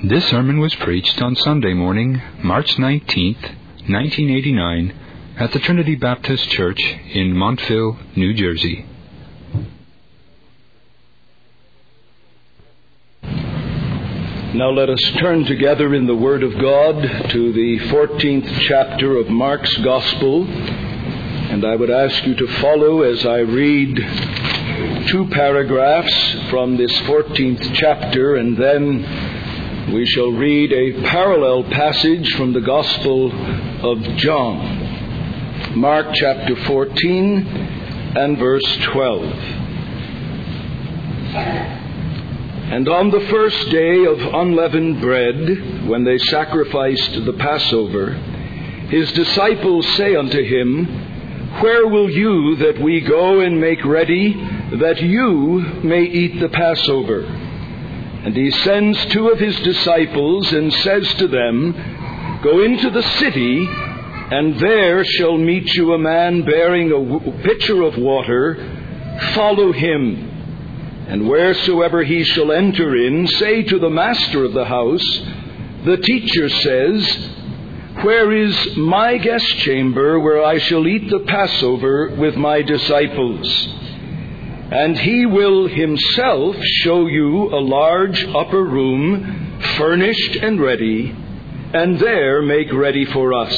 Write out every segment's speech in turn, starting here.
This sermon was preached on Sunday morning, March 19th, 1989, at the Trinity Baptist Church in Montville, New Jersey. Now let us turn together in the Word of God to the 14th chapter of Mark's Gospel, and I would ask you to follow as I read two paragraphs from this 14th chapter, and then we shall read a parallel passage from the Gospel of John. Mark chapter 14 and verse 12. And on the first day of unleavened bread, when they sacrificed the Passover, his disciples say unto him, Where will you that we go and make ready, that you may eat the Passover? And he sends two of his disciples and says to them, Go into the city, and there shall meet you a man bearing a pitcher of water. Follow him. And wheresoever he shall enter in, say to the master of the house, The teacher says, Where is my guest chamber where I shall eat the Passover with my disciples? And he will himself show you a large upper room, furnished and ready, and there make ready for us.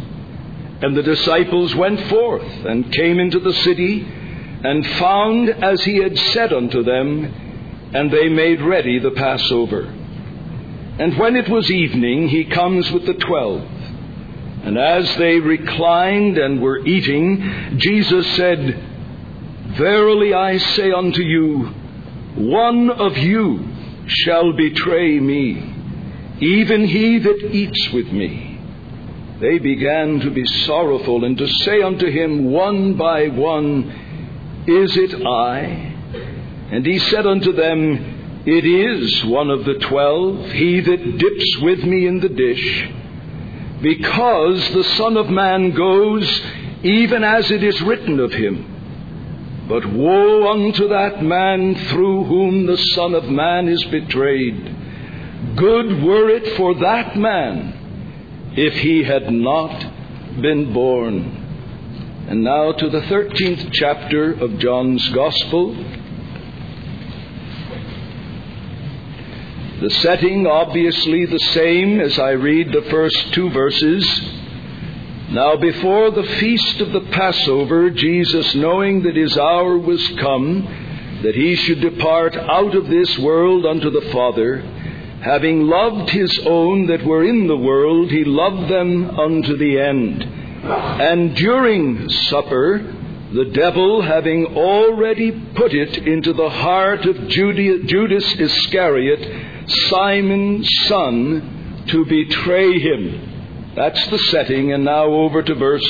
And the disciples went forth and came into the city, and found as he had said unto them, and they made ready the Passover. And when it was evening, he comes with the 12. And as they reclined and were eating, Jesus said, Verily I say unto you, one of you shall betray me, even he that eats with me. They began to be sorrowful, and to say unto him one by one, Is it I? And he said unto them, It is one of the 12, he that dips with me in the dish. Because the Son of Man goes, even as it is written of him. But woe unto that man through whom the Son of Man is betrayed. Good were it for that man if he had not been born. And now to the 13th chapter of John's Gospel. The setting obviously the same as I read the first two verses. Now before the feast of the Passover, Jesus, knowing that his hour was come, that he should depart out of this world unto the Father, having loved his own that were in the world, he loved them unto the end. And during supper, the devil, having already put it into the heart of Judas Iscariot, Simon's son, to betray him. That's the setting, and now over to verse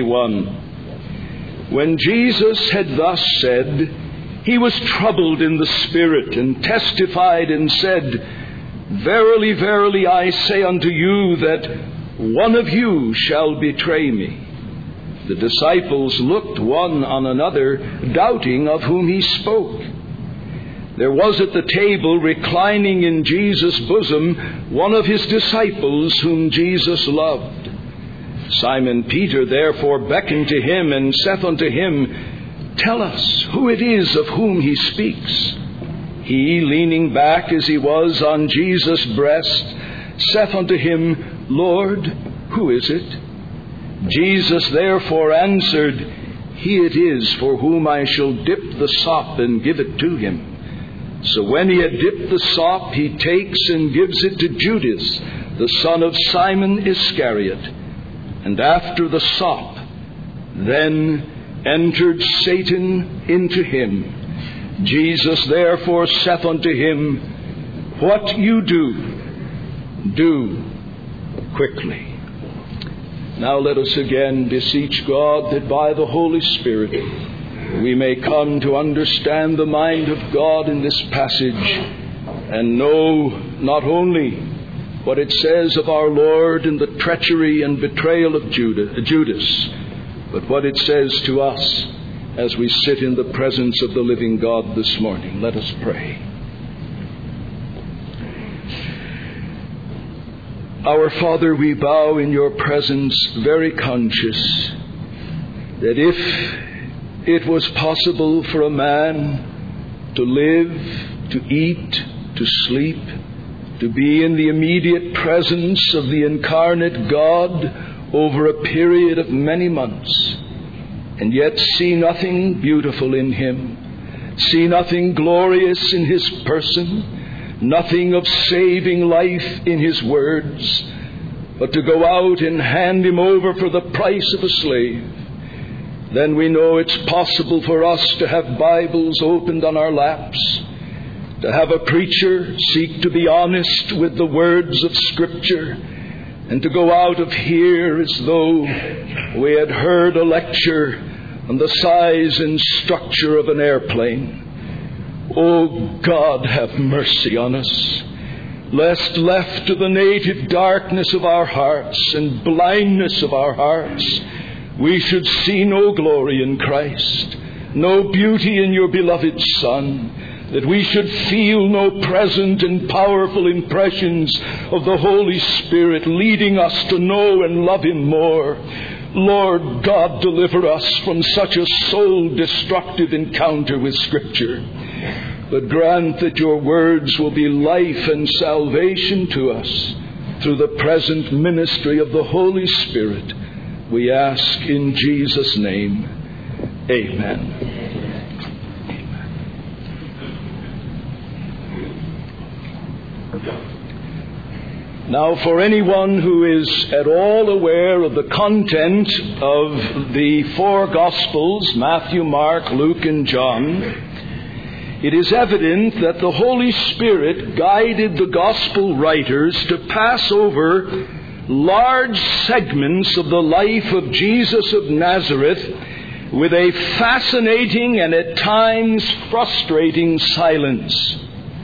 21. When Jesus had thus said, he was troubled in the spirit, and testified and said, Verily, verily, I say unto you that one of you shall betray me. The disciples looked one on another, doubting of whom he spoke. There was at the table, reclining in Jesus' bosom, one of his disciples whom Jesus loved. Simon Peter therefore beckoned to him, and saith unto him, Tell us who it is of whom he speaks. He, leaning back as he was on Jesus' breast, saith unto him, Lord, who is it? Jesus therefore answered, He it is for whom I shall dip the sop and give it to him. So when he had dipped the sop, he takes and gives it to Judas, the son of Simon Iscariot. And after the sop, then entered Satan into him. Jesus therefore saith unto him, What you do quickly. Now let us again beseech God that by the Holy Spirit we may come to understand the mind of God in this passage, and know not only what it says of our Lord in the treachery and betrayal of Judas, but what it says to us as we sit in the presence of the living God this morning. Let us pray. Our Father, we bow in your presence very conscious that if it was possible for a man to live, to eat, to sleep, to be in the immediate presence of the incarnate God over a period of many months, and yet see nothing beautiful in him, see nothing glorious in his person, nothing of saving life in his words, but to go out and hand him over for the price of a slave, then we know it's possible for us to have Bibles opened on our laps, to have a preacher seek to be honest with the words of Scripture, and to go out of here as though we had heard a lecture on the size and structure of an airplane. Oh, God, have mercy on us, lest left to the native darkness of our hearts and blindness of our hearts, we should see no glory in Christ, no beauty in your beloved Son, that we should feel no present and powerful impressions of the Holy Spirit leading us to know and love him more. Lord God, deliver us from such a soul-destructive encounter with Scripture. But grant that your words will be life and salvation to us through the present ministry of the Holy Spirit. We ask in Jesus' name. Amen. Now, for anyone who is at all aware of the content of the four Gospels, Matthew, Mark, Luke, and John, it is evident that the Holy Spirit guided the Gospel writers to pass over large segments of the life of Jesus of Nazareth with a fascinating and at times frustrating silence.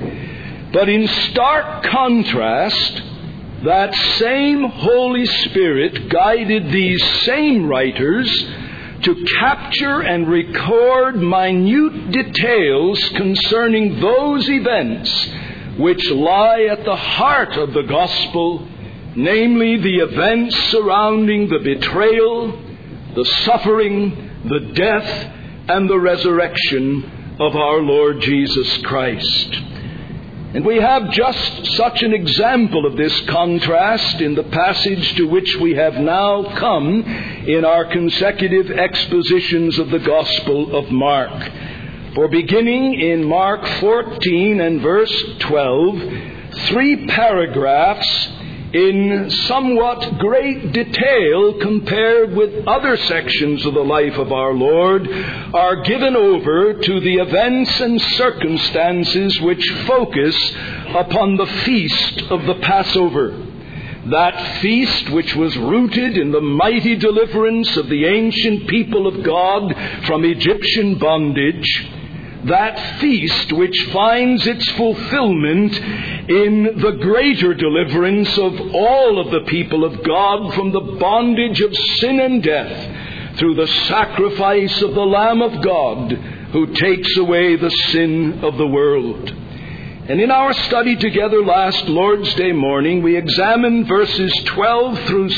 But in stark contrast, that same Holy Spirit guided these same writers to capture and record minute details concerning those events which lie at the heart of the gospel, namely the events surrounding the betrayal, the suffering, the death, and the resurrection of our Lord Jesus Christ. And we have just such an example of this contrast in the passage to which we have now come in our consecutive expositions of the Gospel of Mark. For beginning in Mark 14 and verse 12, 3 paragraphs in somewhat great detail compared with other sections of the life of our Lord are given over to the events and circumstances which focus upon the feast of the Passover. That feast which was rooted in the mighty deliverance of the ancient people of God from Egyptian bondage. That feast which finds its fulfillment in the greater deliverance of all of the people of God from the bondage of sin and death through the sacrifice of the Lamb of God who takes away the sin of the world. And in our study together last Lord's Day morning, we examined verses 12 through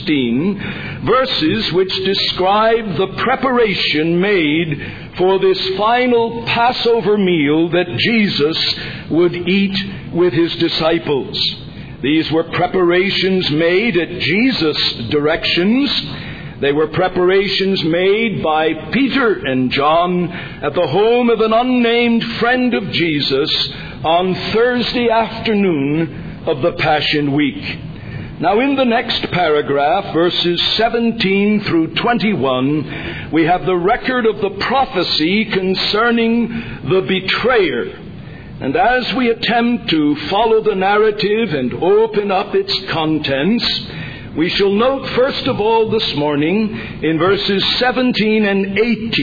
16, verses which describe the preparation made for this final Passover meal that Jesus would eat with his disciples. These were preparations made at Jesus' directions. They were preparations made by Peter and John at the home of an unnamed friend of Jesus on Thursday afternoon of the Passion Week. Now in the next paragraph, verses 17 through 21, we have the record of the prophecy concerning the betrayer. And as we attempt to follow the narrative and open up its contents, we shall note first of all this morning in verses 17 and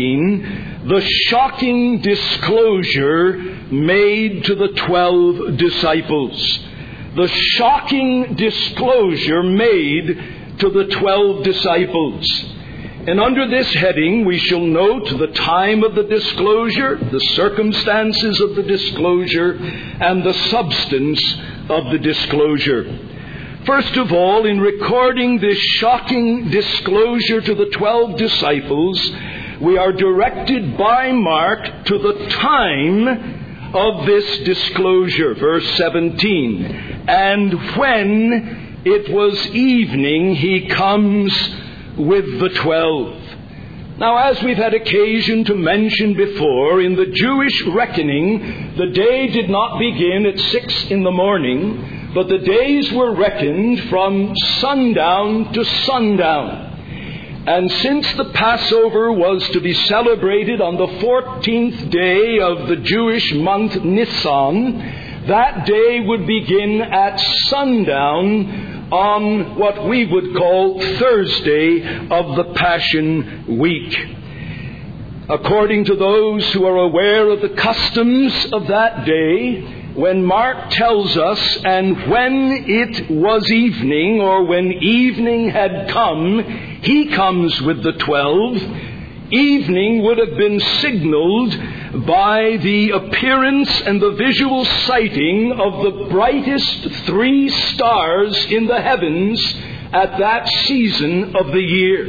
18 the shocking disclosure made to the 12 disciples. The shocking disclosure made to the 12 disciples. And under this heading we shall note the time of the disclosure, the circumstances of the disclosure, and the substance of the disclosure. First of all, in recording this shocking disclosure to the 12 disciples, we are directed by Mark to the time of this disclosure. Verse 17, "And when it was evening, he comes with the 12. Now, as we've had occasion to mention before, in the Jewish reckoning, the day did not begin at 6 in the morning, but the days were reckoned from sundown to sundown. And since the Passover was to be celebrated on the 14th day of the Jewish month Nisan, that day would begin at sundown on what we would call Thursday of the Passion Week. According to those who are aware of the customs of that day, when Mark tells us, "And when it was evening," or when evening had come, he comes with the 12, evening would have been signaled by the appearance and the visual sighting of the brightest 3 stars in the heavens at that season of the year.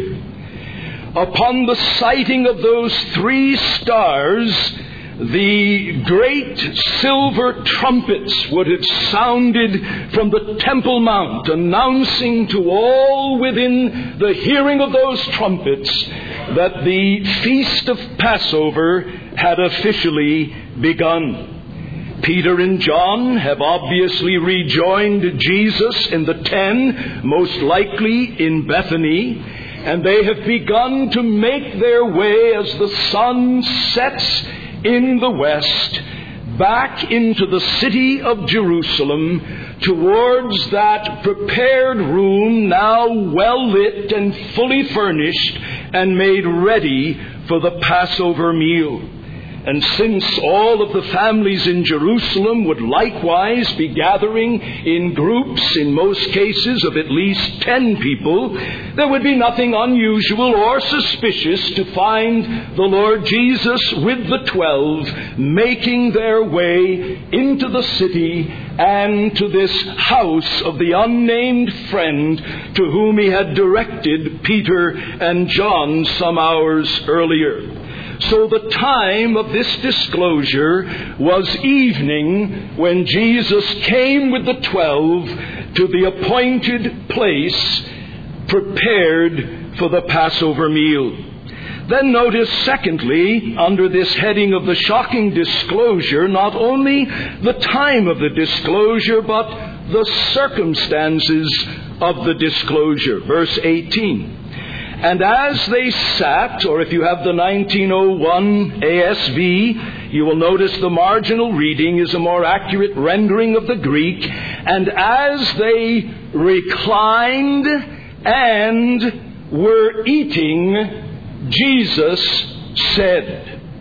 Upon the sighting of those 3 stars, the great silver trumpets would have sounded from the Temple Mount, announcing to all within the hearing of those trumpets that the Feast of Passover had officially begun. Peter and John have obviously rejoined Jesus in the 10, most likely in Bethany, and they have begun to make their way as the sun sets in the west back into the city of Jerusalem towards that prepared room now well lit and fully furnished and made ready for the Passover meal. And since all of the families in Jerusalem would likewise be gathering in groups, in most cases of at least 10 people, there would be nothing unusual or suspicious to find the Lord Jesus with the 12 making their way into the city and to this house of the unnamed friend to whom he had directed Peter and John some hours earlier. So the time of this disclosure was evening when Jesus came with the 12 to the appointed place prepared for the Passover meal. Then notice, secondly, under this heading of the shocking disclosure, not only the time of the disclosure, but the circumstances of the disclosure. Verse 18. "And as they sat," or if you have the 1901 ASV, you will notice the marginal reading is a more accurate rendering of the Greek. "And as they reclined and were eating, Jesus said."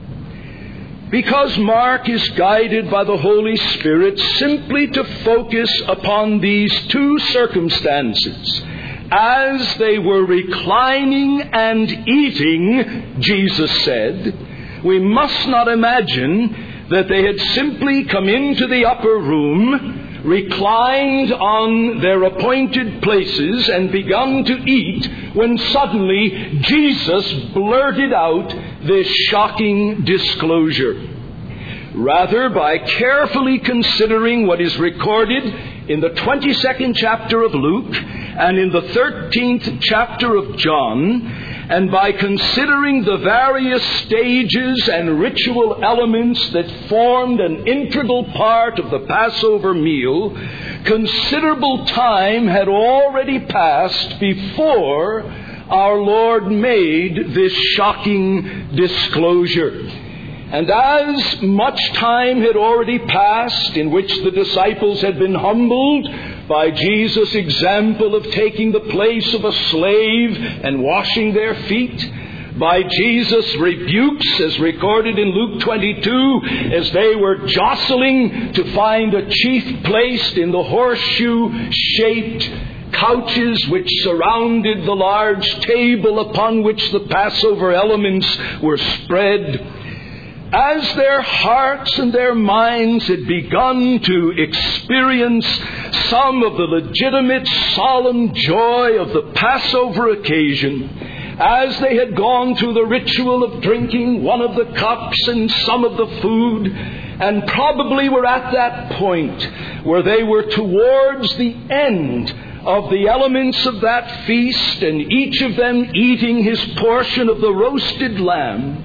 Because Mark is guided by the Holy Spirit simply to focus upon these 2 circumstances. As they were reclining and eating, Jesus said, we must not imagine that they had simply come into the upper room, reclined on their appointed places, and begun to eat when suddenly Jesus blurted out this shocking disclosure. Rather, by carefully considering what is recorded in the 22nd chapter of Luke and in the 13th chapter of John, and by considering the various stages and ritual elements that formed an integral part of the Passover meal, considerable time had already passed before our Lord made this shocking disclosure. And as much time had already passed in which the disciples had been humbled by Jesus' example of taking the place of a slave and washing their feet, by Jesus' rebukes as recorded in Luke 22 as they were jostling to find a chief placed in the horseshoe-shaped couches which surrounded the large table upon which the Passover elements were spread, as their hearts and their minds had begun to experience some of the legitimate solemn joy of the Passover occasion, as they had gone through the ritual of drinking one of the cups and some of the food, and probably were at that point where they were towards the end of the elements of that feast, and each of them eating his portion of the roasted lamb,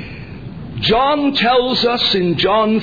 John tells us in John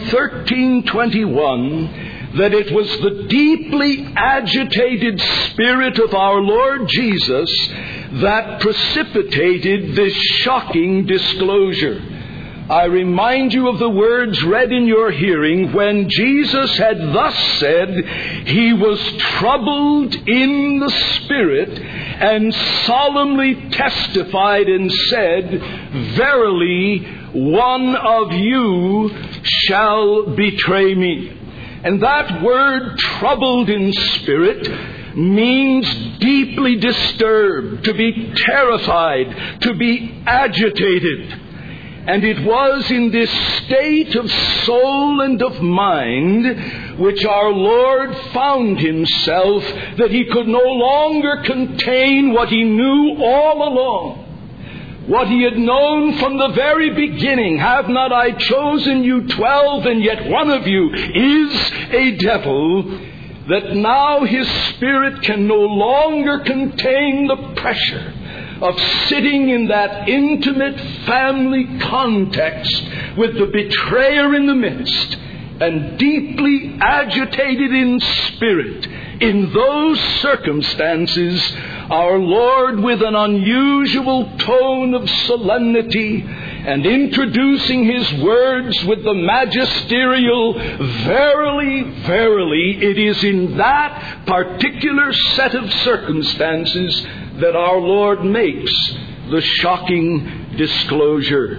13:21 that it was the deeply agitated spirit of our Lord Jesus that precipitated this shocking disclosure. I remind you of the words read in your hearing when Jesus had thus said, he was troubled in the spirit and solemnly testified and said, verily, one of you shall betray me. And that word, troubled in spirit, means deeply disturbed, to be terrified, to be agitated. And it was in this state of soul and of mind which our Lord found himself, that he could no longer contain what he knew all along. What he had known from the very beginning, have not I chosen you 12, and yet one of you is a devil, that now his spirit can no longer contain the pressure of sitting in that intimate family context with the betrayer in the midst, and deeply agitated in spirit. In those circumstances, our Lord, with an unusual tone of solemnity, and introducing his words with the magisterial, verily, verily, it is in that particular set of circumstances that our Lord makes the shocking disclosure.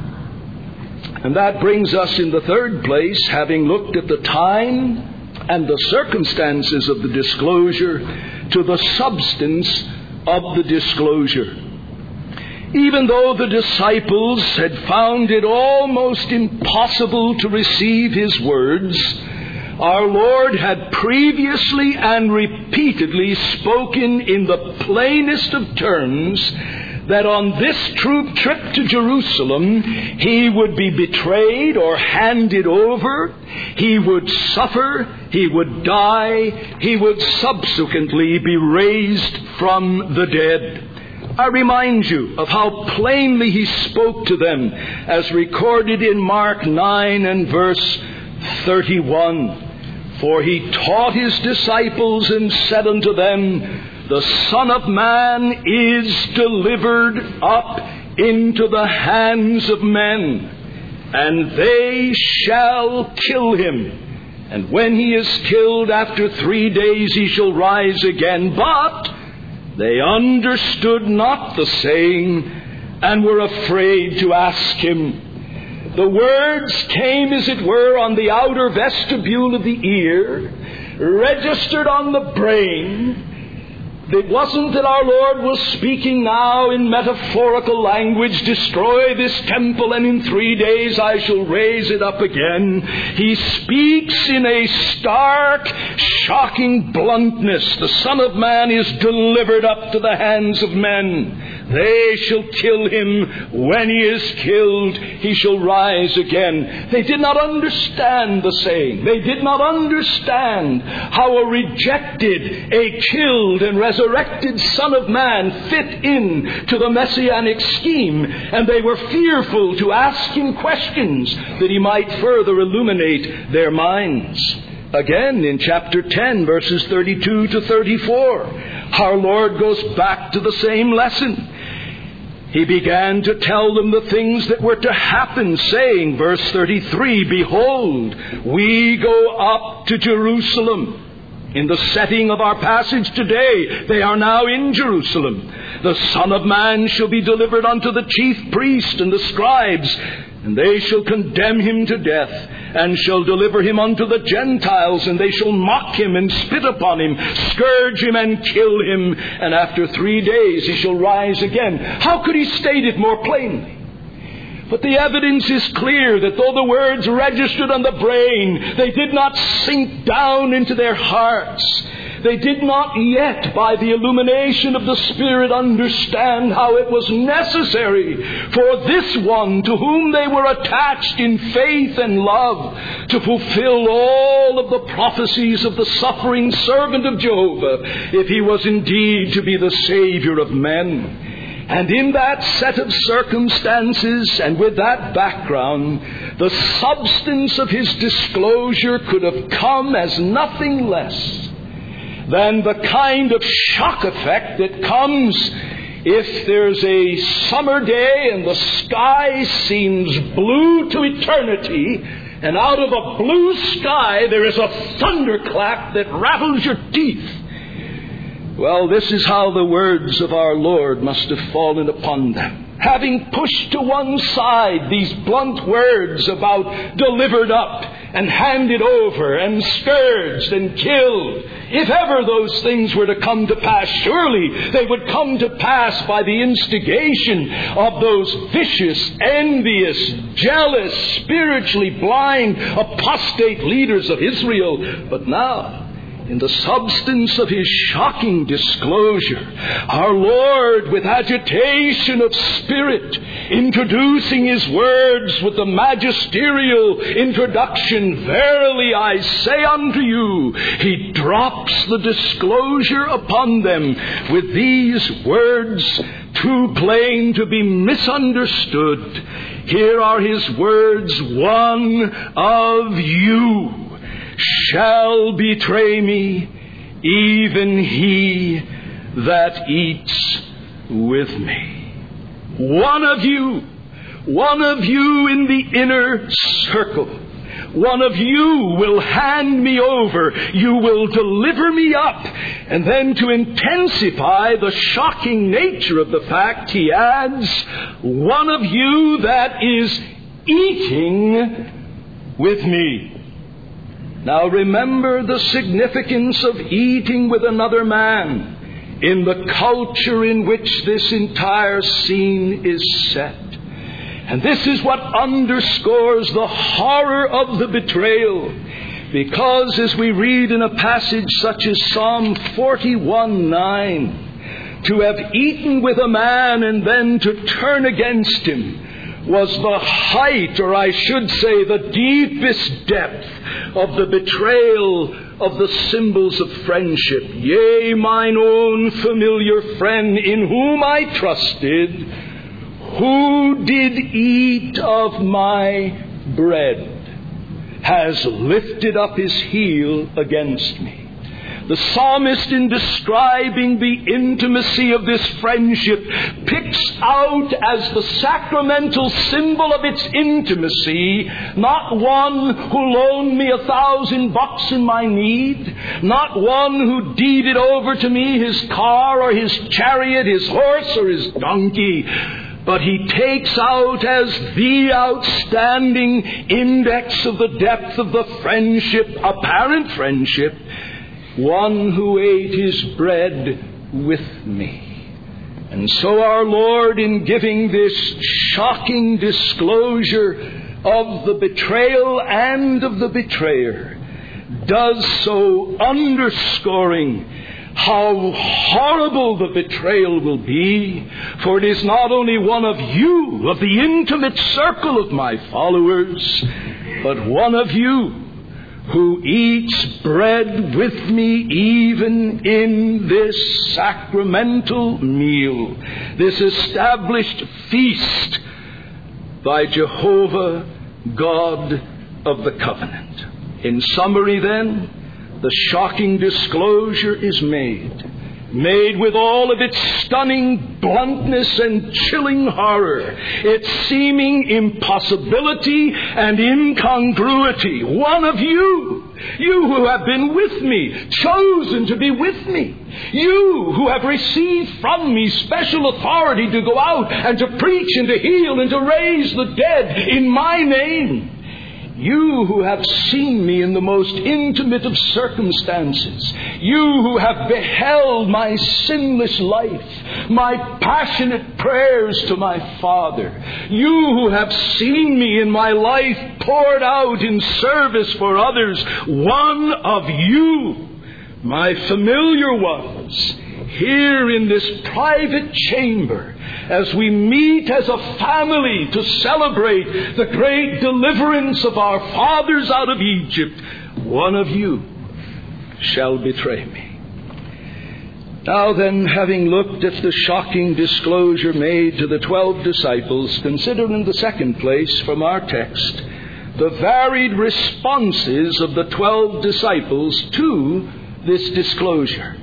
And that brings us in the third place, having looked at the time and the circumstances of the disclosure, to the substance of the disclosure. Even though the disciples had found it almost impossible to receive his words, our Lord had previously and repeatedly spoken in the plainest of terms that on this trip to Jerusalem, he would be betrayed or handed over, he would suffer, he would die, he would subsequently be raised from the dead. I remind you of how plainly he spoke to them, as recorded in Mark 9 and verse 31. For he taught his disciples and said unto them, the Son of Man is delivered up into the hands of men, and they shall kill him. And when he is killed, after 3 days he shall rise again. But they understood not the saying, and were afraid to ask him. The words came, as it were, on the outer vestibule of the ear, registered on the brain. It wasn't that our Lord was speaking now in metaphorical language, destroy this temple and in 3 days I shall raise it up again. He speaks in a stark, shocking bluntness. The Son of Man is delivered up to the hands of men. They shall kill him. When he is killed, he shall rise again. They did not understand the saying. They did not understand how a rejected, a killed and resurrected Son of Man fit in to the messianic scheme. And they were fearful to ask him questions that he might further illuminate their minds. Again, in chapter 10, verses 32 to 34, our Lord goes back to the same lesson. He began to tell them the things that were to happen, saying, verse 33, behold, we go up to Jerusalem. In the setting of our passage today, they are now in Jerusalem. The Son of Man shall be delivered unto the chief priests and the scribes, and they shall condemn him to death, and shall deliver him unto the Gentiles, and they shall mock him and spit upon him, scourge him and kill him, and after 3 days he shall rise again. How could he state it more plainly? But the evidence is clear that though the words registered on the brain, they did not sink down into their hearts. They did not yet, by the illumination of the Spirit, understand how it was necessary for this one to whom they were attached in faith and love to fulfill all of the prophecies of the suffering servant of Jehovah, if he was indeed to be the Savior of men. And in that set of circumstances and with that background, the substance of his disclosure could have come as nothing less than the kind of shock effect that comes if there's a summer day and the sky seems blue to eternity, and out of a blue sky there is a thunderclap that rattles your teeth. Well, this is how the words of our Lord must have fallen upon them. Having pushed to one side these blunt words about delivered up and handed over and scourged and killed, if ever those things were to come to pass, surely they would come to pass by the instigation of those vicious, envious, jealous, spiritually blind, apostate leaders of Israel. But now, in the substance of his shocking disclosure, our Lord, with agitation of spirit, introducing his words with the magisterial introduction, "Verily I say unto you," he drops the disclosure upon them with these words, too plain to be misunderstood. Here are his words: "One of you shall betray me, even he that eats with me." One of you in the inner circle. One of you will hand me over. You will deliver me up. And then, to intensify the shocking nature of the fact, he adds, "One of you that is eating with me." Now remember the significance of eating with another man in the culture in which this entire scene is set. And this is what underscores the horror of the betrayal. Because as we read in a passage such as Psalm 41:9, to have eaten with a man and then to turn against him was the height, or I should say the deepest depth of the betrayal of the symbols of friendship. "Yea, mine own familiar friend, in whom I trusted, who did eat of my bread, has lifted up his heel against me." The psalmist, in describing the intimacy of this friendship, picks out as the sacramental symbol of its intimacy not one who loaned me $1,000 in my need, not one who deeded over to me his car or his chariot, his horse or his donkey, but he takes out as the outstanding index of the depth of the friendship, apparent friendship, one who ate his bread with me. And so our Lord, in giving this shocking disclosure of the betrayal and of the betrayer, does so underscoring how horrible the betrayal will be. For it is not only one of you, of the intimate circle of my followers, but one of you who eats bread with me even in this sacramental meal, this established feast by Jehovah, God of the covenant. In summary then, the shocking disclosure is made with all of its stunning bluntness and chilling horror, its seeming impossibility and incongruity. One of you who have been with me, chosen to be with me, you who have received from me special authority to go out and to preach and to heal and to raise the dead in my name, You who have seen me in the most intimate of circumstances, you who have beheld my sinless life, my passionate prayers to my Father, you who have seen me in my life poured out in service for others, one of you, my familiar ones, here in this private chamber, as we meet as a family to celebrate the great deliverance of our fathers out of Egypt, one of you shall betray me. Now then, having looked at the shocking disclosure made to the 12 disciples, consider in the second place from our text the varied responses of the 12 disciples to this disclosure.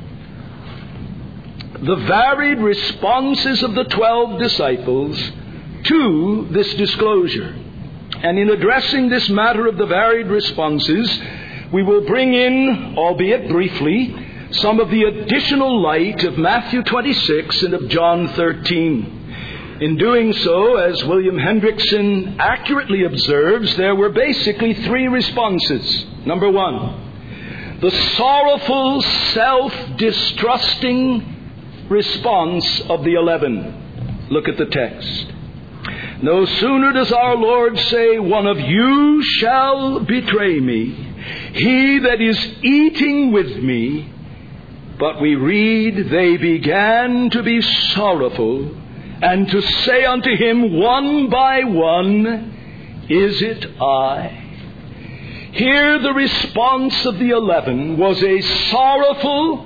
The varied responses of the 12 disciples to this disclosure. And in addressing this matter of the varied responses, we will bring in, albeit briefly, some of the additional light of Matthew 26 and of John 13. In doing so, as William Hendrickson accurately observes, there were basically three responses. Number one, the sorrowful, self-distrusting response of the 11. Look at the text. No sooner does our Lord say, one of you shall betray me, he that is eating with me, but we read, they began to be sorrowful, and to say unto him one by one, is it I? Here the response of the 11 was a sorrowful,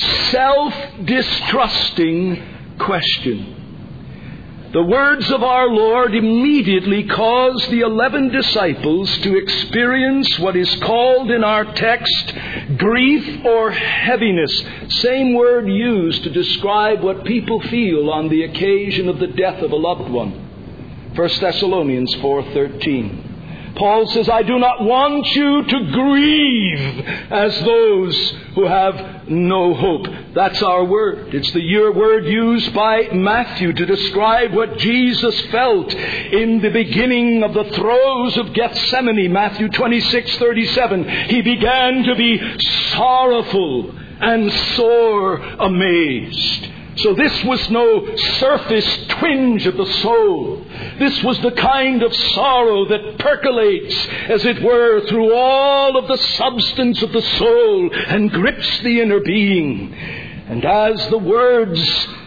self-distrusting question. The words of our Lord immediately caused the 11 disciples to experience what is called in our text grief or heaviness. Same word used to describe what people feel on the occasion of the death of a loved one. 1 Thessalonians 4:13. Paul says, I do not want you to grieve as those who have no hope. That's our word. It's the word used by Matthew to describe what Jesus felt in the beginning of the throes of Gethsemane. Matthew 26:37. He began to be sorrowful and sore amazed. So this was no surface twinge of the soul. This was the kind of sorrow that percolates, as it were, through all of the substance of the soul and grips the inner being. And as the words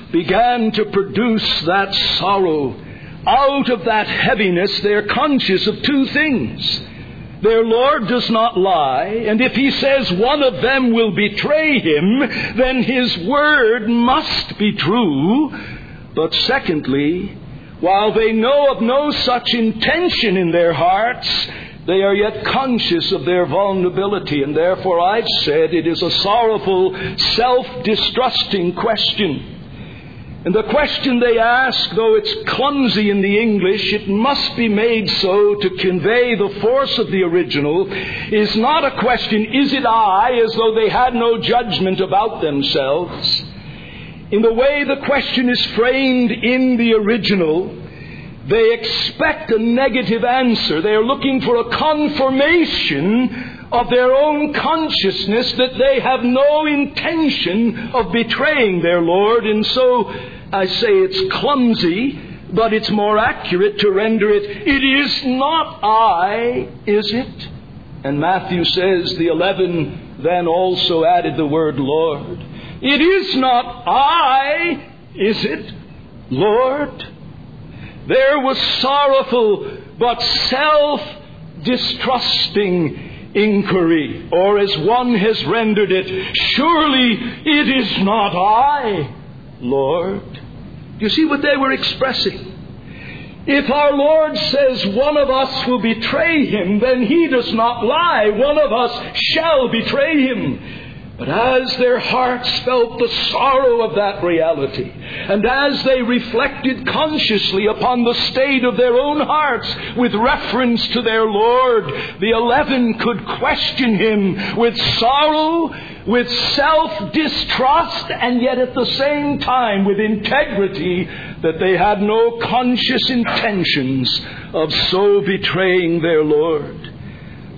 began to produce that sorrow, out of that heaviness they're conscious of two things. Their Lord does not lie, and if he says one of them will betray him, then his word must be true. But secondly, while they know of no such intention in their hearts, they are yet conscious of their vulnerability, and therefore I've said it is a sorrowful, self-distrusting question. And the question they ask, though it's clumsy in the English, it must be made so to convey the force of the original, is not a question, is it I, as though they had no judgment about themselves. In the way the question is framed in the original, they expect a negative answer. They are looking for a confirmation of their own consciousness that they have no intention of betraying their Lord. And so I say it's clumsy, but it's more accurate to render it, it is not I, is it? And Matthew says the 11 then also added the word Lord. It is not I, is it, Lord? There was sorrowful but self-distrusting inquiry, or as one has rendered it, surely it is not I, Lord. You see what they were expressing? If our Lord says one of us will betray him, then he does not lie. One of us shall betray him. But as their hearts felt the sorrow of that reality, and as they reflected consciously upon the state of their own hearts with reference to their Lord, the 11 could question him with sorrow, with self-distrust, and yet at the same time with integrity that they had no conscious intentions of so betraying their Lord.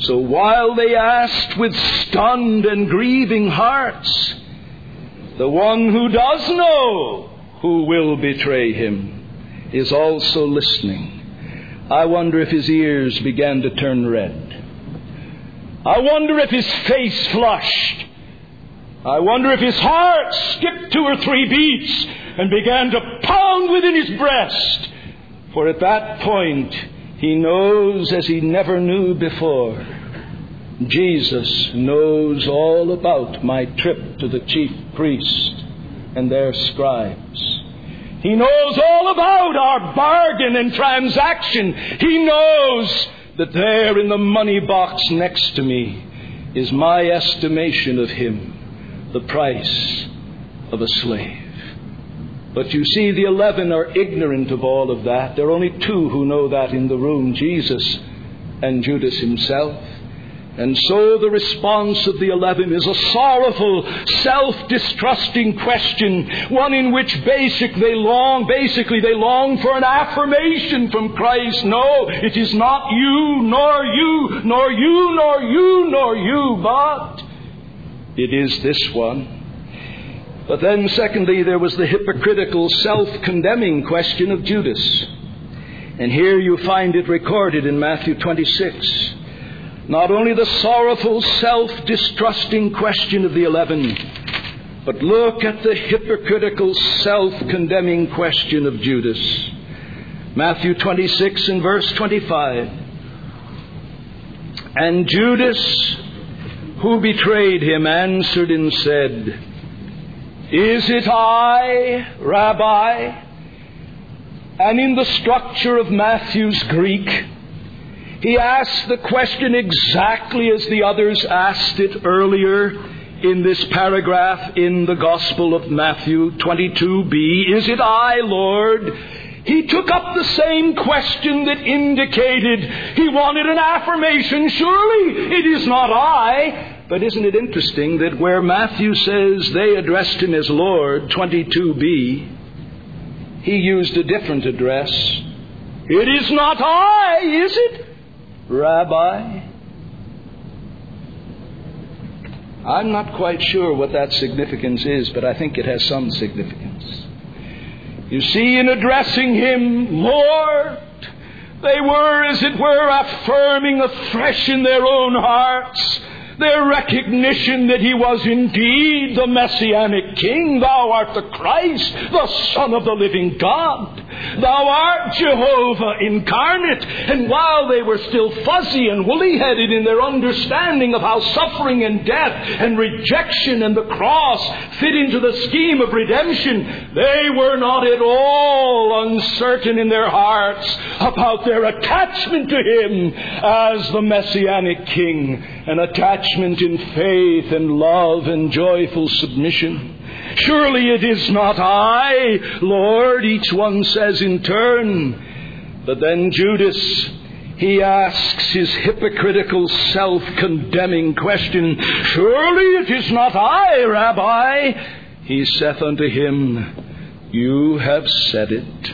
So while they asked with stunned and grieving hearts, the one who does know who will betray him is also listening. I wonder if his ears began to turn red. I wonder if his face flushed. I wonder if his heart skipped 2 or 3 beats and began to pound within his breast. For at that point, he knows as he never knew before. Jesus knows all about my trip to the chief priest and their scribes. He knows all about our bargain and transaction. He knows that there in the money box next to me is my estimation of him, the price of a slave. But you see, the 11 are ignorant of all of that. There are only 2 who know that in the room, Jesus and Judas himself. And so the response of the 11 is a sorrowful, self-distrusting question, one in which basically they long for an affirmation from Christ. No, it is not you, nor you, nor you, nor you, nor you, but it is this one. But then secondly, there was the hypocritical, self-condemning question of Judas. And here you find it recorded in Matthew 26. Not only the sorrowful, self-distrusting question of the 11, but look at the hypocritical, self-condemning question of Judas. Matthew 26 and verse 25. And Judas, who betrayed him, answered and said, "Is it I, Rabbi?" And in the structure of Matthew's Greek, he asked the question exactly as the others asked it earlier in this paragraph in the Gospel of Matthew 22b. Is it I, Lord? He took up the same question that indicated he wanted an affirmation. Surely it is not I. But isn't it interesting that where Matthew says they addressed him as Lord, 22b, he used a different address. It is not I, is it, Rabbi? I'm not quite sure what that significance is, but I think it has some significance. You see, in addressing him, Lord, they were, as it were, affirming afresh in their own hearts their recognition that he was indeed the Messianic King. Thou art the Christ, the Son of the living God. Thou art Jehovah incarnate. And while they were still fuzzy and woolly-headed in their understanding of how suffering and death and rejection and the cross fit into the scheme of redemption, they were not at all uncertain in their hearts about their attachment to him as the Messianic King, an attachment in faith and love and joyful submission. Surely it is not I, Lord, each one says in turn. But then Judas, he asks his hypocritical, self-condemning question, surely it is not I, Rabbi. He saith unto him, you have said it.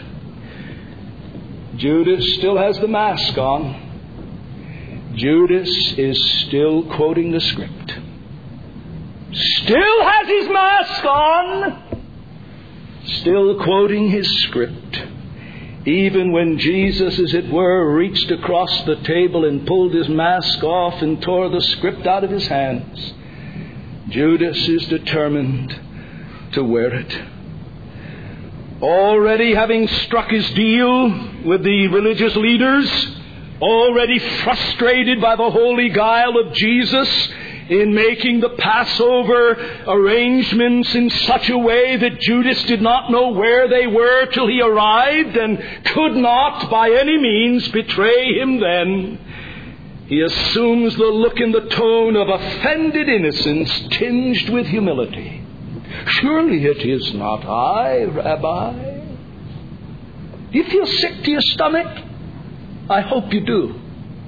Judas still has the mask on. Judas is still quoting the script. Still has his mask on. Still quoting his script. Even when Jesus, as it were, reached across the table and pulled his mask off and tore the script out of his hands, Judas is determined to wear it. Already having struck his deal with the religious leaders, already frustrated by the holy guile of Jesus in making the Passover arrangements in such a way that Judas did not know where they were till he arrived and could not by any means betray him then, he assumes the look and the tone of offended innocence tinged with humility. Surely it is not I, Rabbi. Do you feel sick to your stomach? I hope you do.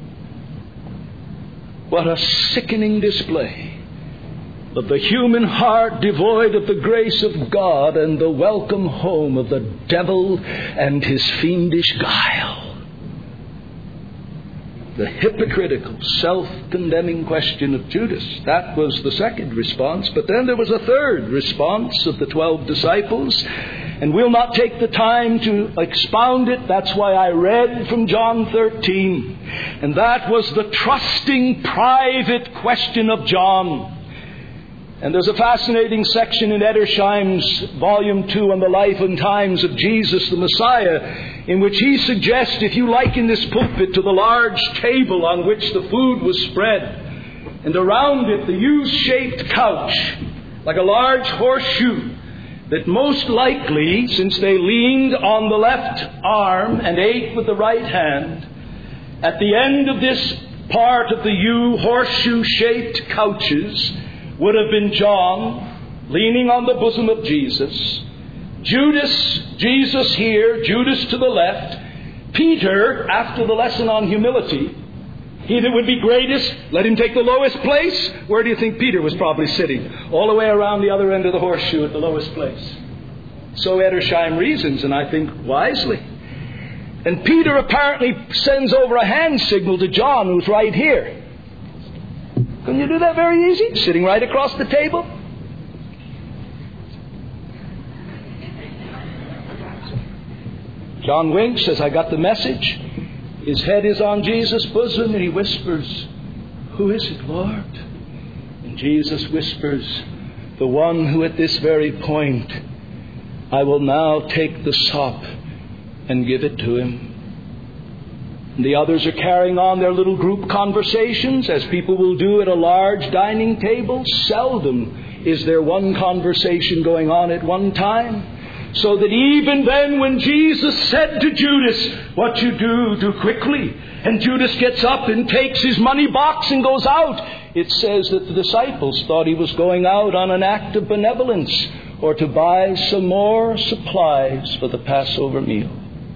What a sickening display of the human heart devoid of the grace of God and the welcome home of the devil and his fiendish guile. The hypocritical, self-condemning question of Judas. That was the second response. But then there was a third response of the 12 disciples. And we'll not take the time to expound it. That's why I read from John 13. And that was the trusting, private question of John. And there's a fascinating section in Edersheim's Volume 2 on the life and times of Jesus the Messiah, in which he suggests, if you liken this pulpit to the large table on which the food was spread, and around it the U-shaped couch, like a large horseshoe, that most likely, since they leaned on the left arm and ate with the right hand, at the end of this part of the U horseshoe-shaped couches would have been John, leaning on the bosom of Jesus, Judas, Jesus here, Judas to the left, Peter, after the lesson on humility, he that would be greatest, let him take the lowest place. Where do you think Peter was probably sitting? All the way around the other end of the horseshoe at the lowest place. So Edersheim reasons, and I think wisely. And Peter apparently sends over a hand signal to John, who's right here. Can you do that very easy? Sitting right across the table. John winks, says, I got the message. His head is on Jesus' bosom, and he whispers, who is it, Lord? And Jesus whispers, the one who at this very point I will now take the sop and give it to him. And the others are carrying on their little group conversations, as people will do at a large dining table. Seldom is there one conversation going on at one time. So that even then when Jesus said to Judas, what you do quickly. And Judas gets up and takes his money box and goes out. It says that the disciples thought he was going out on an act of benevolence or to buy some more supplies for the Passover meal.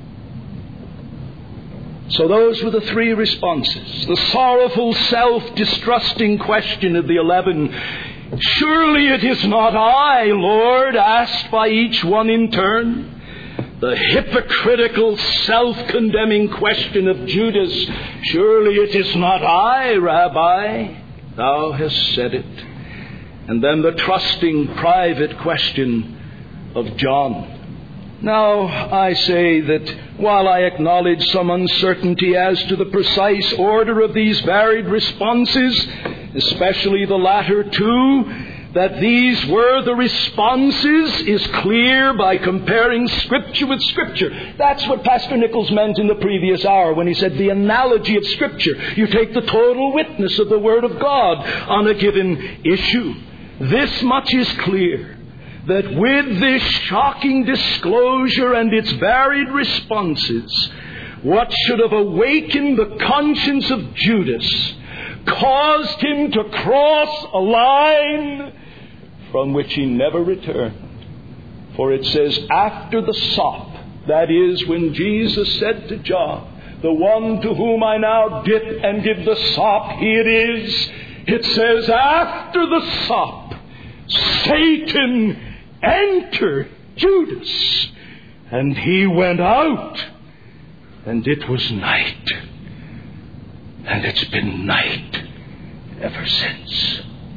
So those were the three responses. The sorrowful, self-distrusting question of the 11. Surely it is not I, Lord, asked by each one in turn. The hypocritical, self-condemning question of Judas. Surely it is not I, Rabbi. Thou hast said it. And then the trusting, private question of John. Now, I say that while I acknowledge some uncertainty as to the precise order of these varied responses, especially the latter two, that these were the responses is clear by comparing Scripture with Scripture. That's what Pastor Nichols meant in the previous hour when he said the analogy of Scripture. You take the total witness of the Word of God on a given issue. This much is clear, that with this shocking disclosure and its varied responses, what should have awakened the conscience of Judas caused him to cross a line from which he never returned. For it says, after the sop, that is, when Jesus said to John, the one to whom I now dip and give the sop, he it is. It says, after the sop, Satan entered Judas, and he went out, and it was night. And it's been night ever since.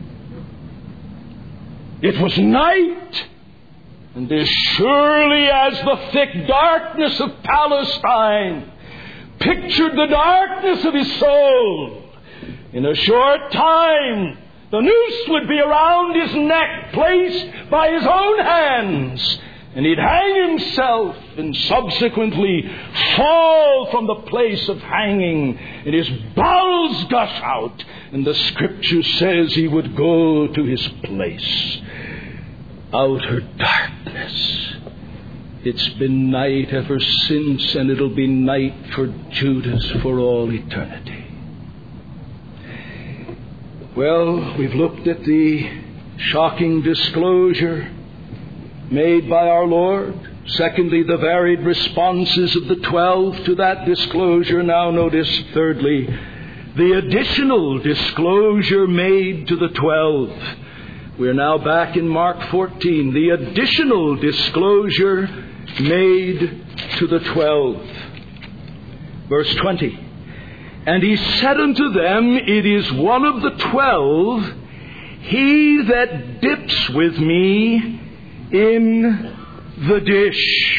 It was night, and as surely as the thick darkness of Palestine pictured the darkness of his soul, in a short time the noose would be around his neck, placed by his own hands, and he'd hang himself and subsequently fall from the place of hanging, and his bowels gush out. And the Scripture says he would go to his place, outer darkness. It's been night ever since, and it'll be night for Judas for all eternity. Well, we've looked at the shocking disclosure made by our Lord. Secondly, the varied responses of the 12 to that disclosure. Now notice, thirdly, the additional disclosure made to the 12. We're now back in Mark 14. The additional disclosure made to the 12. Verse 20. And he said unto them, It is one of the 12, he that dips with me in the dish.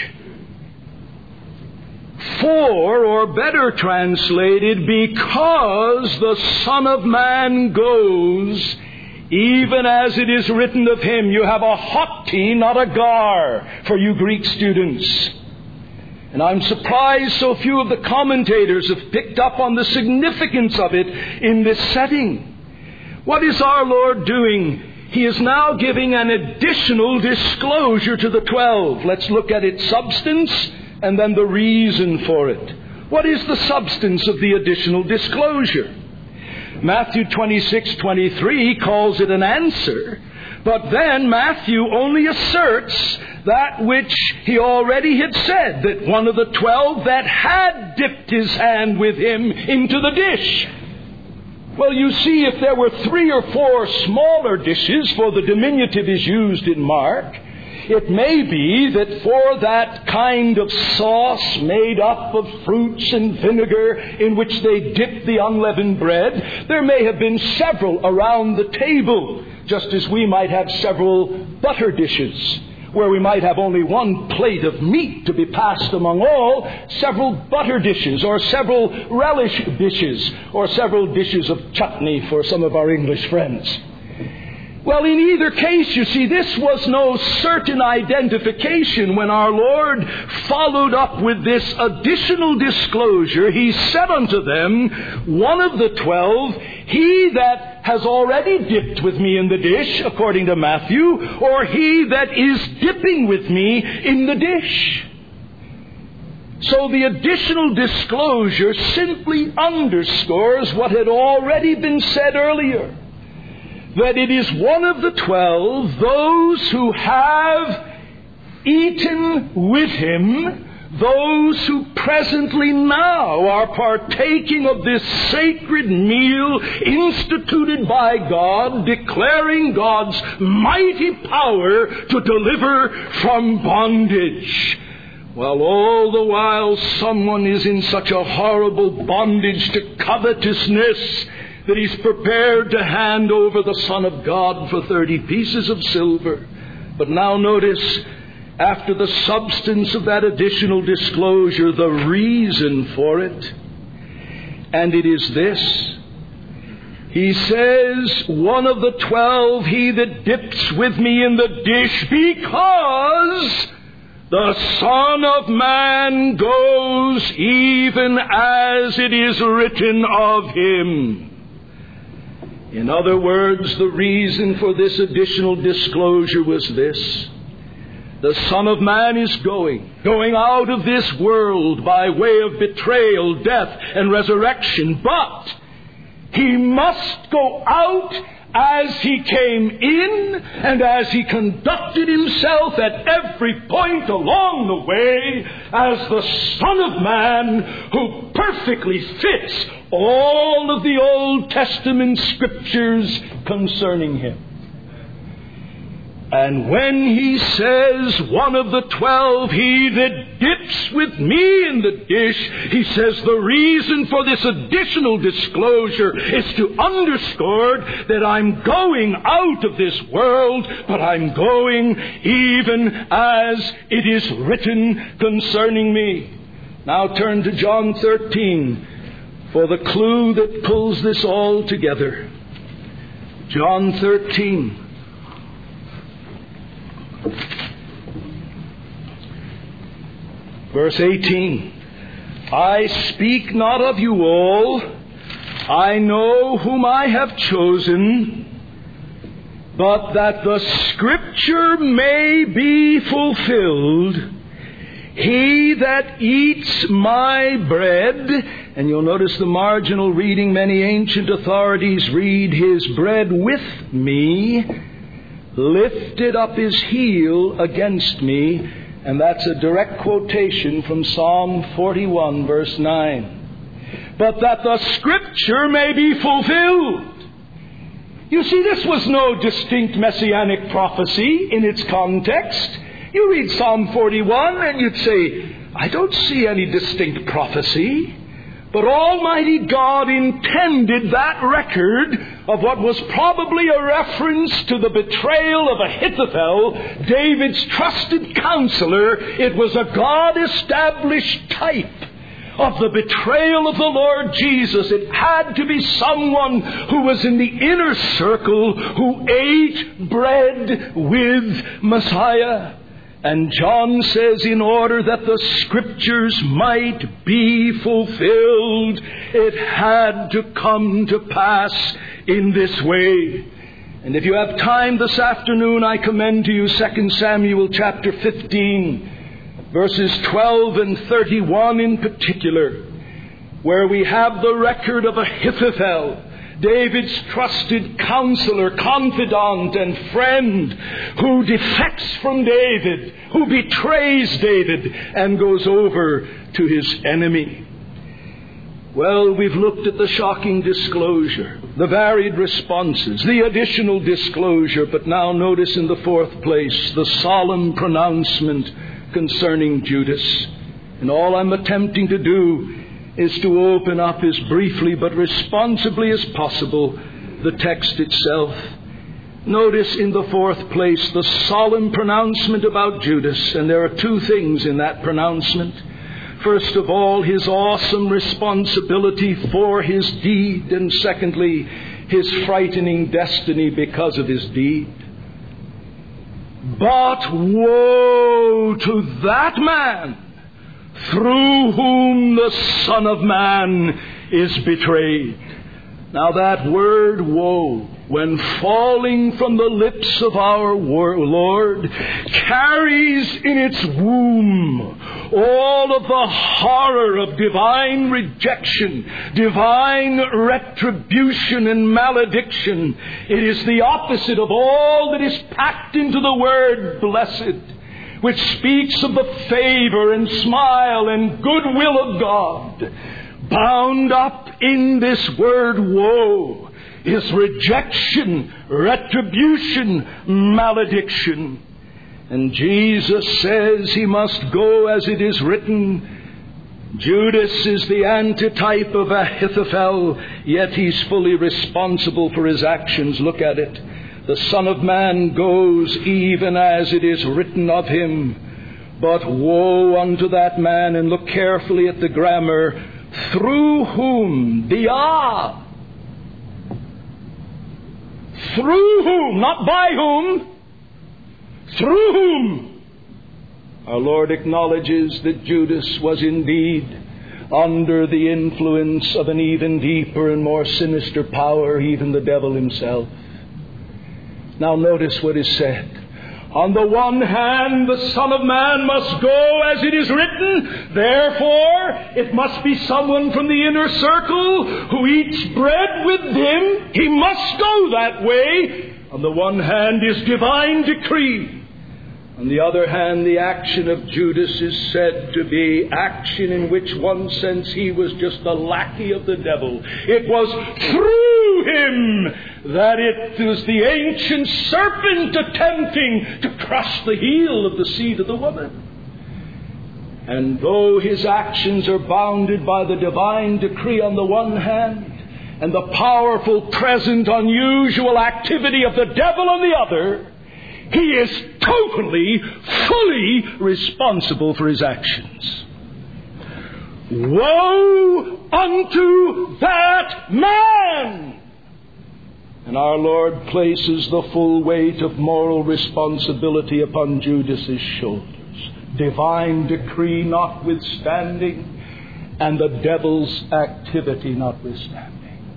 For, or better translated, because the Son of Man goes, even as it is written of him. You have a hot tea, not a gar, for you Greek students. And I'm surprised so few of the commentators have picked up on the significance of it in this setting. What is our Lord doing? He is now giving an additional disclosure to the 12. Let's look at its substance and then the reason for it. What is the substance of the additional disclosure? Matthew 26:23 calls it an answer, but then Matthew only asserts that which he already had said, that one of the 12 that had dipped his hand with him into the dish. Well, you see, if there were 3 or 4 smaller dishes, for the diminutive is used in Mark, it may be that for that kind of sauce made up of fruits and vinegar in which they dipped the unleavened bread, there may have been several around the table, just as we might have several butter dishes, where we might have only one plate of meat to be passed among all, several butter dishes, or several relish dishes, or several dishes of chutney for some of our English friends. Well, in either case, you see, this was no certain identification. When our Lord followed up with this additional disclosure, he said unto them, one of the 12, he that has already dipped with me in the dish, according to Matthew, or he that is dipping with me in the dish. So the additional disclosure simply underscores what had already been said earlier, that it is one of the 12, those who have eaten with him, those who presently now are partaking of this sacred meal instituted by God, declaring God's mighty power to deliver from bondage. Well, all the while someone is in such a horrible bondage to covetousness that he's prepared to hand over the Son of God for 30 pieces of silver. But now notice, after the substance of that additional disclosure, the reason for it. And it is this. He says, one of the 12, he that dips with me in the dish, because the Son of Man goes even as it is written of him. In other words, the reason for this additional disclosure was this. The Son of Man is going out of this world by way of betrayal, death, and resurrection. But he must go out as he came in and as he conducted himself at every point along the way as the Son of Man who perfectly fits all of the Old Testament scriptures concerning him. And when he says, one of the 12, he that dips with me in the dish, he says the reason for this additional disclosure is to underscore that I'm going out of this world, but I'm going even as it is written concerning me. Now turn to John 13 for the clue that pulls this all together. John 13. Verse 18, I speak not of you all. I know whom I have chosen, but that the Scripture may be fulfilled. He that eats my bread, and you'll notice the marginal reading, many ancient authorities read his bread with me, lifted up his heel against me. And that's a direct quotation from Psalm 41, verse 9. But that the Scripture may be fulfilled. You see, this was no distinct messianic prophecy in its context. You read Psalm 41 and you'd say, I don't see any distinct prophecy. But Almighty God intended that record of what was probably a reference to the betrayal of Ahithophel, David's trusted counselor. It was a God-established type of the betrayal of the Lord Jesus. It had to be someone who was in the inner circle, who ate bread with Messiah. And John says, in order that the Scriptures might be fulfilled, it had to come to pass in this way. And if you have time this afternoon, I commend to you 2 Samuel chapter 15, verses 12 and 31 in particular, where we have the record of Ahithophel, David's trusted counselor, confidant, and friend, who defects from David, who betrays David, and goes over to his enemy. Well, we've looked at the shocking disclosure, the varied responses, the additional disclosure, but now notice in the fourth place, the solemn pronouncement concerning Judas. And all I'm attempting to do is to open up as briefly but responsibly as possible the text itself. Notice in the fourth place the solemn pronouncement about Judas, and there are two things in that pronouncement. First of all, his awesome responsibility for his deed, and secondly, his frightening destiny because of his deed. But woe to that man through whom the Son of Man is betrayed. Now that word woe, when falling from the lips of our Lord, carries in its womb all of the horror of divine rejection, divine retribution and malediction. It is the opposite of all that is packed into the word blessed, which speaks of the favor and smile and goodwill of God. Bound up in this word woe is rejection, retribution, malediction. And Jesus says he must go as it is written. Judas is the antitype of Ahithophel, yet he's fully responsible for his actions. Look at it. The Son of Man goes even as it is written of him. But woe unto that man, and look carefully at the grammar, through whom, through whom, not by whom, through whom. Our Lord acknowledges that Judas was indeed under the influence of an even deeper and more sinister power, even the devil himself. Now notice what is said. On the one hand, the Son of Man must go as it is written. Therefore, it must be someone from the inner circle who eats bread with him. He must go that way. On the one hand is divine decree. On the other hand, the action of Judas is said to be action in which one sense he was just a lackey of the devil. It was through him that it was the ancient serpent attempting to crush the heel of the seed of the woman. And though his actions are bounded by the divine decree on the one hand, and the powerful, present, unusual activity of the devil on the other, he is totally, fully responsible for his actions. Woe unto that man! And our Lord places the full weight of moral responsibility upon Judas's shoulders. Divine decree notwithstanding, and the devil's activity notwithstanding.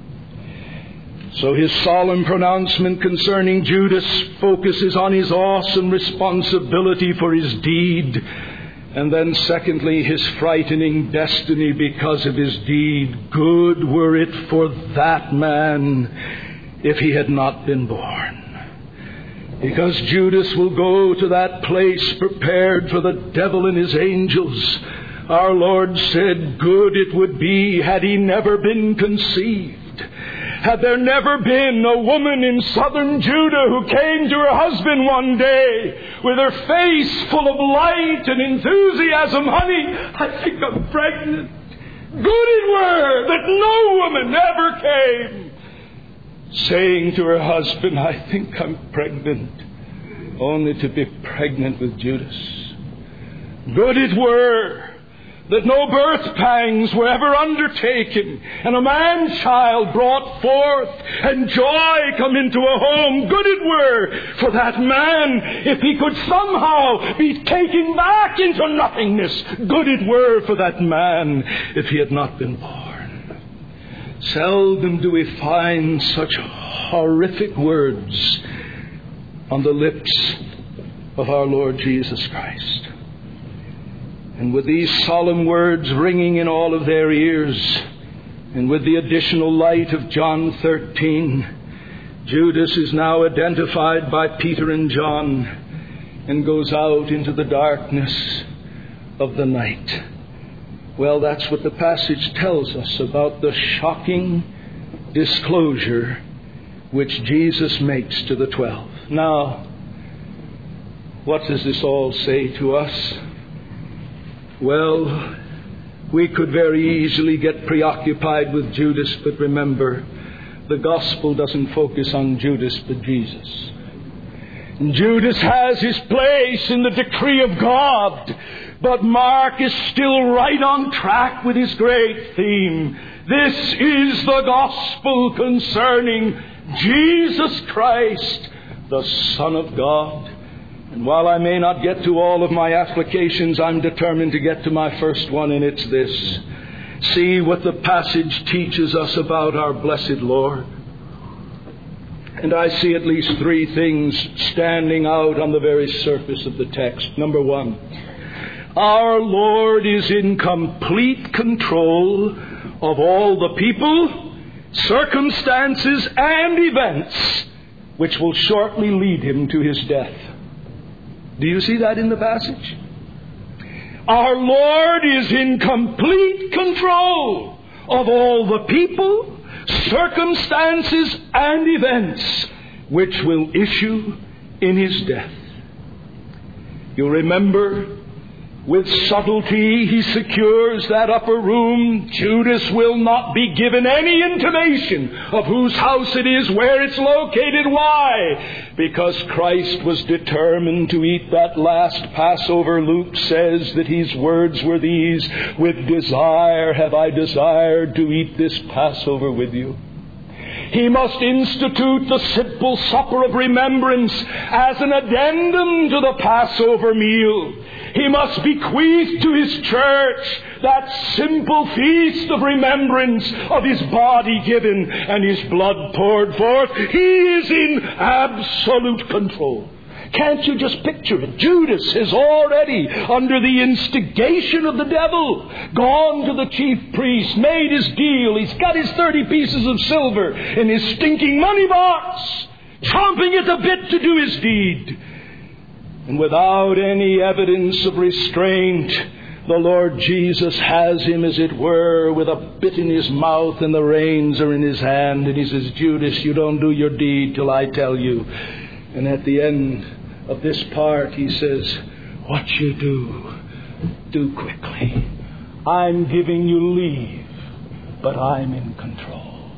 So his solemn pronouncement concerning Judas focuses on his awesome responsibility for his deed. And then secondly, his frightening destiny because of his deed. Good were it for that man if he had not been born. Because Judas will go to that place prepared for the devil and his angels. Our Lord said, good it would be had he never been conceived. Had there never been a woman in southern Judah who came to her husband one day with her face full of light and enthusiasm, honey, I think I'm pregnant. Good it were that no woman ever came, saying to her husband, I think I'm pregnant, only to be pregnant with Judas. Good it were that no birth pangs were ever undertaken, and a man-child brought forth, and joy come into a home. Good it were for that man if he could somehow be taken back into nothingness. Good it were for that man if he had not been born. Seldom do we find such horrific words on the lips of our Lord Jesus Christ. And with these solemn words ringing in all of their ears, and with the additional light of John 13, Judas is now identified by Peter and John and goes out into the darkness of the night. Well, that's what the passage tells us about the shocking disclosure which Jesus makes to the 12. Now, what does this all say to us? Well, we could very easily get preoccupied with Judas, but remember, the gospel doesn't focus on Judas, but Jesus. And Judas has his place in the decree of God, but Mark is still right on track with his great theme. This is the gospel concerning Jesus Christ, the Son of God. And while I may not get to all of my applications, I'm determined to get to my first one, and it's this. See what the passage teaches us about our blessed Lord. And I see at least three things standing out on the very surface of the text. Number one, our Lord is in complete control of all the people, circumstances, and events which will shortly lead him to his death. Do you see that in the passage? Our Lord is in complete control of all the people, circumstances, and events which will issue in his death. You remember, with subtlety he secures that upper room. Judas will not be given any intimation of whose house it is, where it's located. Why? Because Christ was determined to eat that last Passover. Luke says that his words were these, with desire have I desired to eat this Passover with you. He must institute the simple supper of remembrance as an addendum to the Passover meal. He must bequeath to his church that simple feast of remembrance of his body given and his blood poured forth. He is in absolute control. Can't you just picture it? Judas is already under the instigation of the devil, gone to the chief priest, made his deal. He's got his 30 pieces of silver in his stinking money box, chomping at the bit to do his deed. And without any evidence of restraint, the Lord Jesus has him, as it were, with a bit in his mouth, and the reins are in his hand. And he says, Judas, you don't do your deed till I tell you. And at the end of this part, he says, what you do quickly. I'm giving you leave, but I'm in control.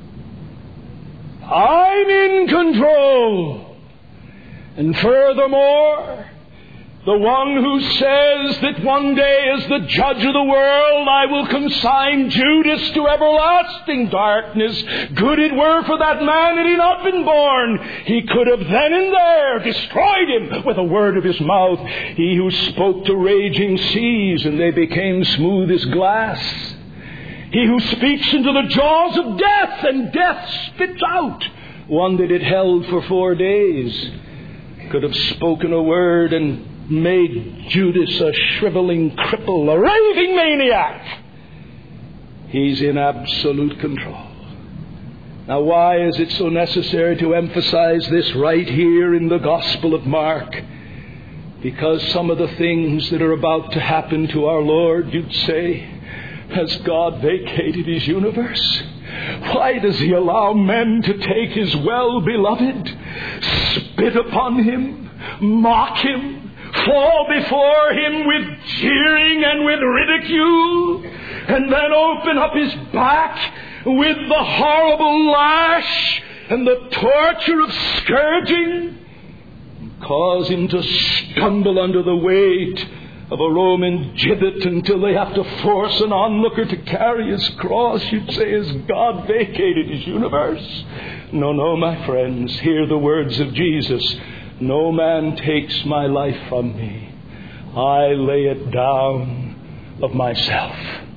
I'm in control. And furthermore, the one who says that one day as the judge of the world I will consign Judas to everlasting darkness, good it were for that man had he not been born. He could have then and there destroyed him with a word of his mouth. He who spoke to raging seas and they became smooth as glass. He who speaks into the jaws of death and death spits out one that it held for 4 days. Could have spoken a word and made Judas a shriveling cripple, a raving maniac. He's in absolute control. Now, why is it so necessary to emphasize this right here in the Gospel of Mark? Because some of the things that are about to happen to our Lord, you'd say, has God vacated his universe? Why does he allow men to take his well-beloved, spit upon him, mock him, fall before him with jeering and with ridicule? and then open up his back with the horrible lash and the torture of scourging, and cause him to stumble under the weight of a Roman gibbet until they have to force an onlooker to carry his cross, you'd say, has God vacated his universe? No, my friends, hear the words of Jesus. No man takes my life from me. I lay it down of myself.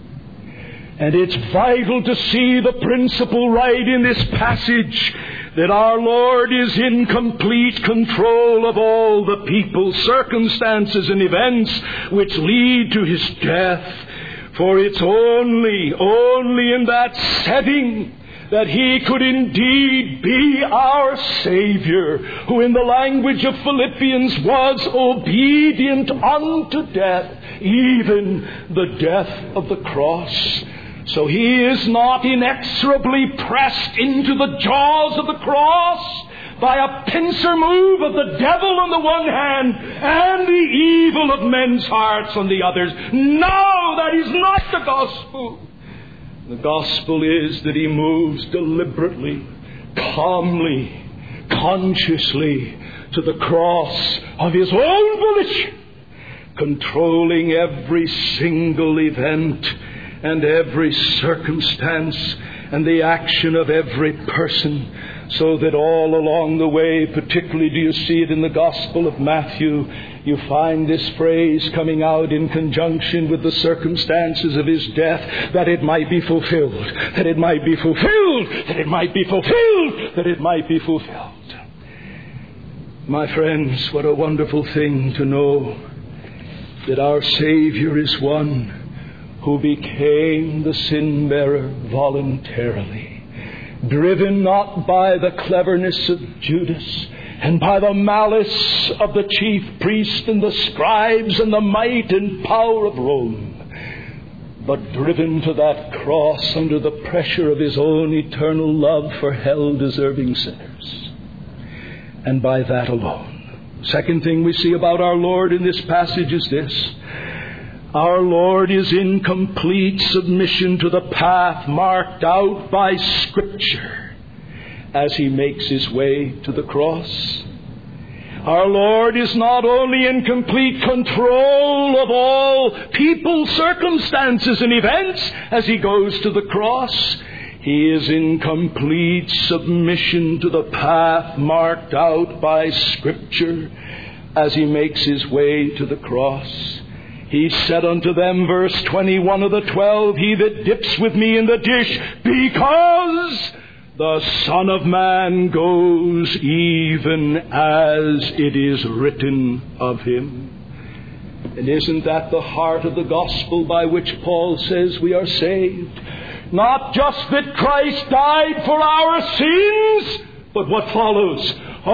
And it's vital to see the principle right in this passage, that our Lord is in complete control of all the people, circumstances, and events which lead to his death. For it's only in that setting that he could indeed be our Savior, who in the language of Philippians was obedient unto death, even the death of the cross. So he is not inexorably pressed into the jaws of the cross by a pincer move of the devil on the one hand and the evil of men's hearts on the others. No, that is not the gospel. The gospel is that he moves deliberately, calmly, consciously to the cross of his own volition, controlling every single event and every circumstance and the action of every person, so that all along the way, particularly do you see it in the Gospel of Matthew, you find this phrase coming out in conjunction with the circumstances of his death, that it might be fulfilled, that it might be fulfilled, that it might be fulfilled, that it might be fulfilled. My friends, what a wonderful thing to know that our Savior is one who became the sin-bearer voluntarily, driven not by the cleverness of Judas and by the malice of the chief priests and the scribes and the might and power of Rome, but driven to that cross under the pressure of his own eternal love for hell-deserving sinners. And by that alone. Second thing we see about our Lord in this passage is this: our Lord is in complete submission to the path marked out by Scripture as he makes his way to the cross. Our Lord is not only in complete control of all people, circumstances, and events as he goes to the cross. He is in complete submission to the path marked out by Scripture as he makes his way to the cross. He said unto them, verse 21 of the 12, he that dips with me in the dish, because the Son of Man goes even as it is written of him. And isn't that the heart of the gospel by which Paul says we are saved? Not just that Christ died for our sins, but what follows?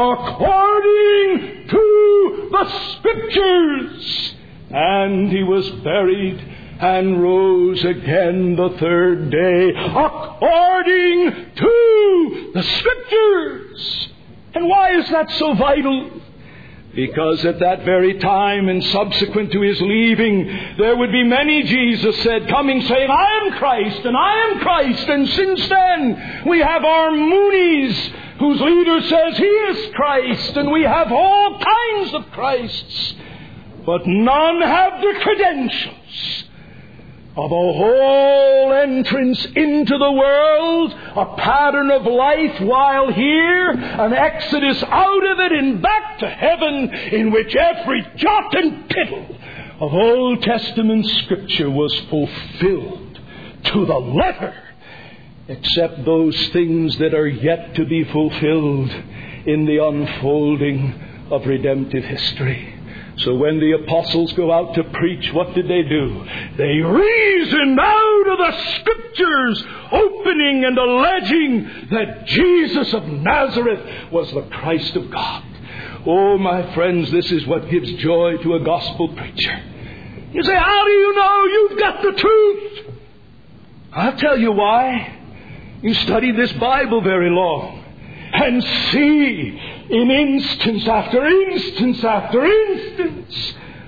According to the Scriptures. And he was buried and rose again the third day, according to the Scriptures. And why is that so vital? Because at that very time and subsequent to his leaving, there would be many, Jesus said, coming saying, I am Christ, and I am Christ. And since then, we have our Moonies, whose leader says he is Christ, and we have all kinds of Christs. But none have the credentials of a whole entrance into the world, a pattern of life while here, an exodus out of it and back to heaven, in which every jot and tittle of Old Testament Scripture was fulfilled to the letter, except those things that are yet to be fulfilled in the unfolding of redemptive history. So when the apostles go out to preach, what did they do? They reasoned out of the Scriptures, opening and alleging that Jesus of Nazareth was the Christ of God. Oh, my friends, this is what gives joy to a gospel preacher. You say, how do you know you've got the truth? I'll tell you why. You study this Bible very long and see in instance after instance after instance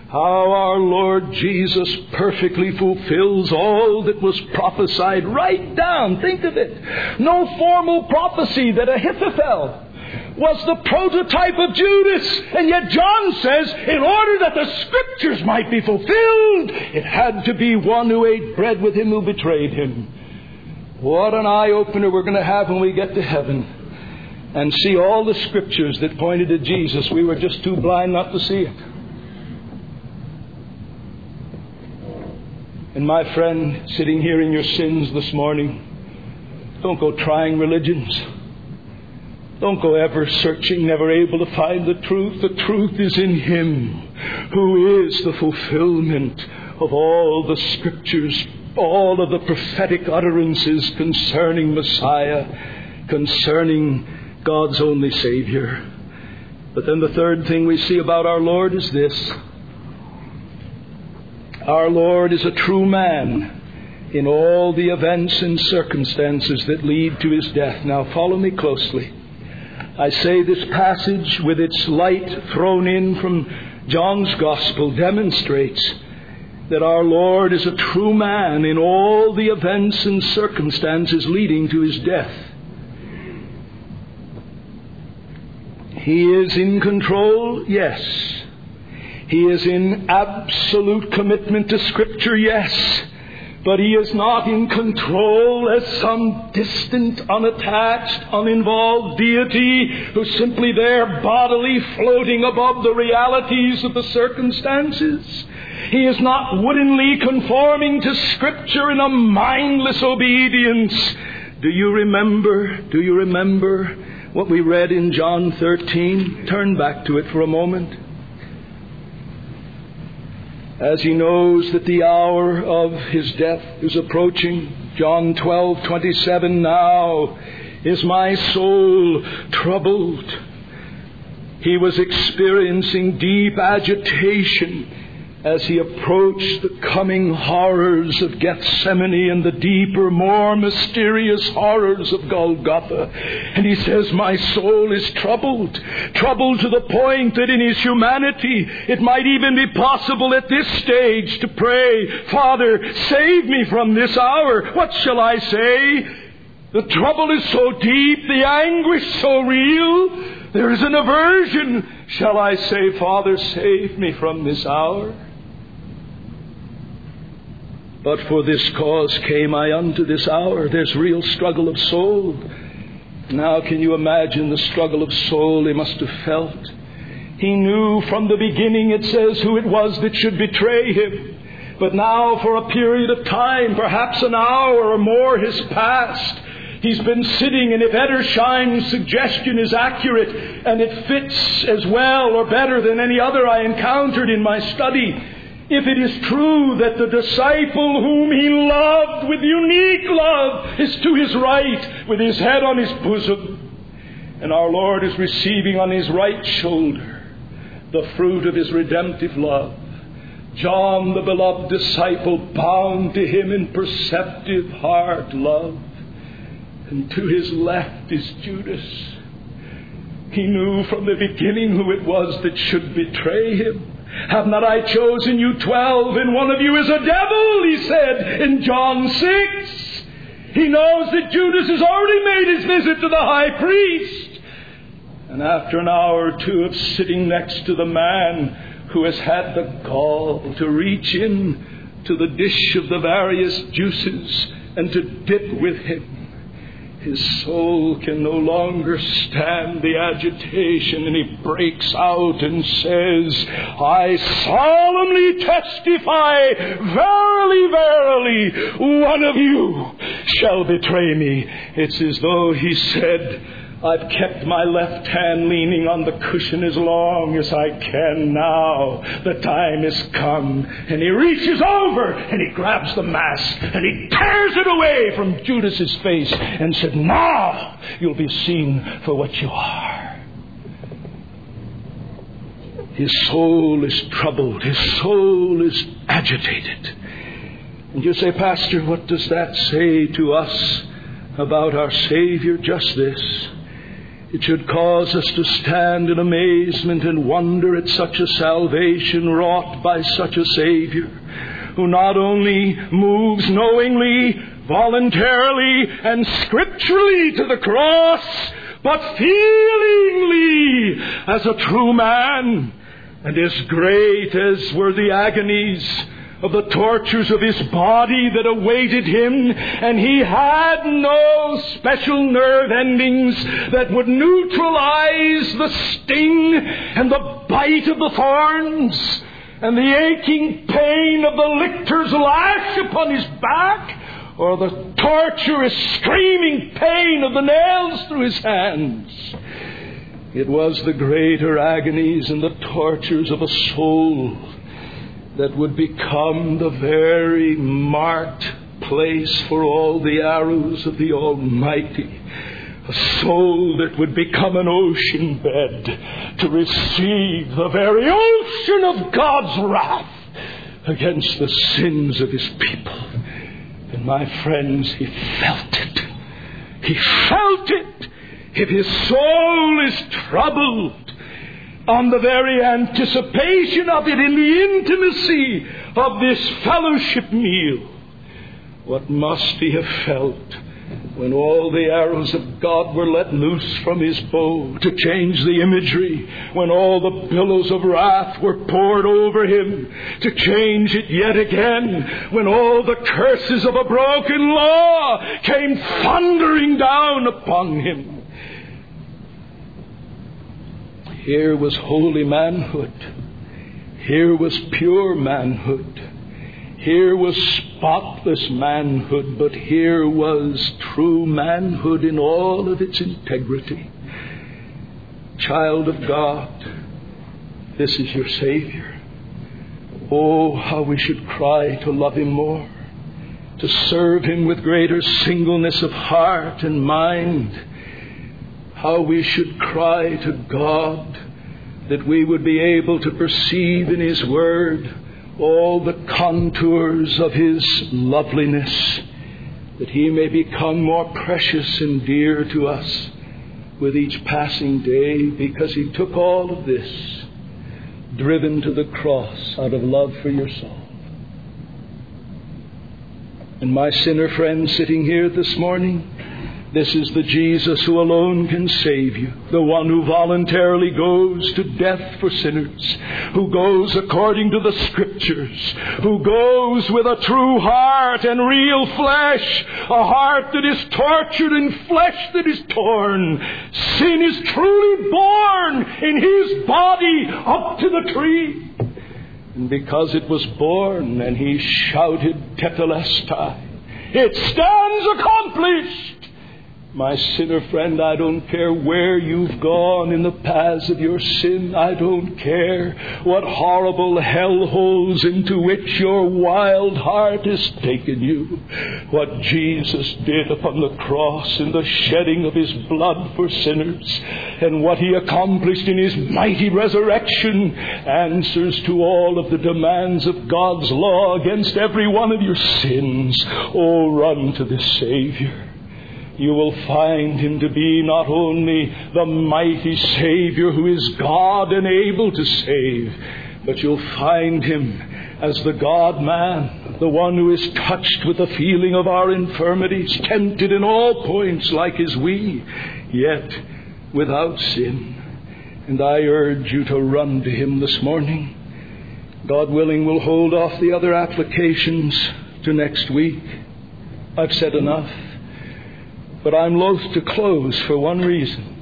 how our Lord Jesus perfectly fulfills all that was prophesied. Right down, think of it. No formal prophecy that Ahithophel was the prototype of Judas. And yet John says, in order that the Scriptures might be fulfilled, it had to be one who ate bread with him who betrayed him. What an eye-opener we're going to have when we get to heaven and see all the Scriptures that pointed to Jesus. We were just too blind not to see it. And my friend, sitting here in your sins this morning, don't go trying religions. Don't go ever searching, never able to find the truth. The truth is in Him who is the fulfillment of all the Scriptures, all of the prophetic utterances concerning Messiah, concerning God's only Savior. But then the third thing we see about our Lord is this. Our Lord is a true man in all the events and circumstances that lead to His death. Now follow me closely. I say this passage with its light thrown in from John's Gospel demonstrates that our Lord is a true man in all the events and circumstances leading to His death. He is in control, yes. He is in absolute commitment to Scripture, yes. But He is not in control as some distant, unattached, uninvolved deity who's simply there bodily floating above the realities of the circumstances. He is not woodenly conforming to Scripture in a mindless obedience. Do you remember what we read in John 13? Turn back to it for a moment. As He knows that the hour of His death is approaching, John 12:27, now is my soul troubled. He was experiencing deep agitation as He approached the coming horrors of Gethsemane and the deeper, more mysterious horrors of Golgotha. And He says, my soul is troubled to the point that in His humanity it might even be possible at this stage to pray, Father, save me from this hour. What shall I say? The trouble is so deep, the anguish so real, there is an aversion. Shall I say, Father, save me from this hour? But for this cause came I unto this hour. There's real struggle of soul. Now can you imagine the struggle of soul He must have felt? He knew from the beginning, it says, who it was that should betray Him. But now for a period of time, perhaps an hour or more has passed. He's been sitting, and if Edersheim's suggestion is accurate, and it fits as well or better than any other I encountered in my study, if it is true that the disciple whom He loved with unique love is to His right with His head on His bosom, and our Lord is receiving on His right shoulder the fruit of His redemptive love, John, the beloved disciple, bound to Him in perceptive hard love, and to His left is Judas. He knew from the beginning who it was that should betray Him. Have not I chosen you 12, and one of you is a devil, He said in John 6. He knows that Judas has already made his visit to the high priest. And after an hour or two of sitting next to the man who has had the gall to reach in to the dish of the various juices and to dip with him, his soul can no longer stand the agitation, and he breaks out and says, I solemnly testify, verily, verily, one of you shall betray me. It's as though he said, I've kept my left hand leaning on the cushion as long as I can now. The time has come. And he reaches over and he grabs the mask and he tears it away from Judas's face and said, now you'll be seen for what you are. His soul is troubled. His soul is agitated. And you say, Pastor, what does that say to us about our Savior? Just this. It should cause us to stand in amazement and wonder at such a salvation wrought by such a Savior, who not only moves knowingly, voluntarily, and scripturally to the cross, but feelingly as a true man, and as great as were the agonies of the tortures of his body that awaited him, and he had no special nerve endings that would neutralize the sting and the bite of the thorns and the aching pain of the lictor's lash upon his back, or the torturous screaming pain of the nails through his hands. It was the greater agonies and the tortures of a soul that would become the very marked place for all the arrows of the Almighty. A soul that would become an ocean bed to receive the very ocean of God's wrath against the sins of His people. And my friends, he felt it. He felt it. If his soul is troubled on the very anticipation of it, in the intimacy of this fellowship meal, what must he have felt when all the arrows of God were let loose from his bow? To change the imagery, when all the billows of wrath were poured over him, to change it yet again, when all the curses of a broken law came thundering down upon him. Here was holy manhood. Here was pure manhood. Here was spotless manhood, but here was true manhood in all of its integrity. Child of God, this is your Savior. Oh, how we should cry to love Him more, to serve Him with greater singleness of heart and mind. How we should cry to God that we would be able to perceive in His Word all the contours of His loveliness, that He may become more precious and dear to us with each passing day, because He took all of this, driven to the cross out of love for your soul. And my sinner friend sitting here this morning, this is the Jesus who alone can save you, the one who voluntarily goes to death for sinners, who goes according to the Scriptures, who goes with a true heart and real flesh, a heart that is tortured and flesh that is torn. Sin is truly born in His body up to the tree. And because it was born and He shouted Tetelestai, it stands accomplished. My sinner friend, I don't care where you've gone in the paths of your sin. I don't care what horrible hellholes into which your wild heart has taken you. What Jesus did upon the cross in the shedding of His blood for sinners, and what He accomplished in His mighty resurrection, answers to all of the demands of God's law against every one of your sins. Oh, run to this Savior. You will find Him to be not only the mighty Savior who is God and able to save, but you'll find Him as the God-man, the one who is touched with the feeling of our infirmities, tempted in all points like as we, yet without sin. And I urge you to run to Him this morning. God willing, we'll hold off the other applications to next week. I've said enough. But I'm loath to close for one reason.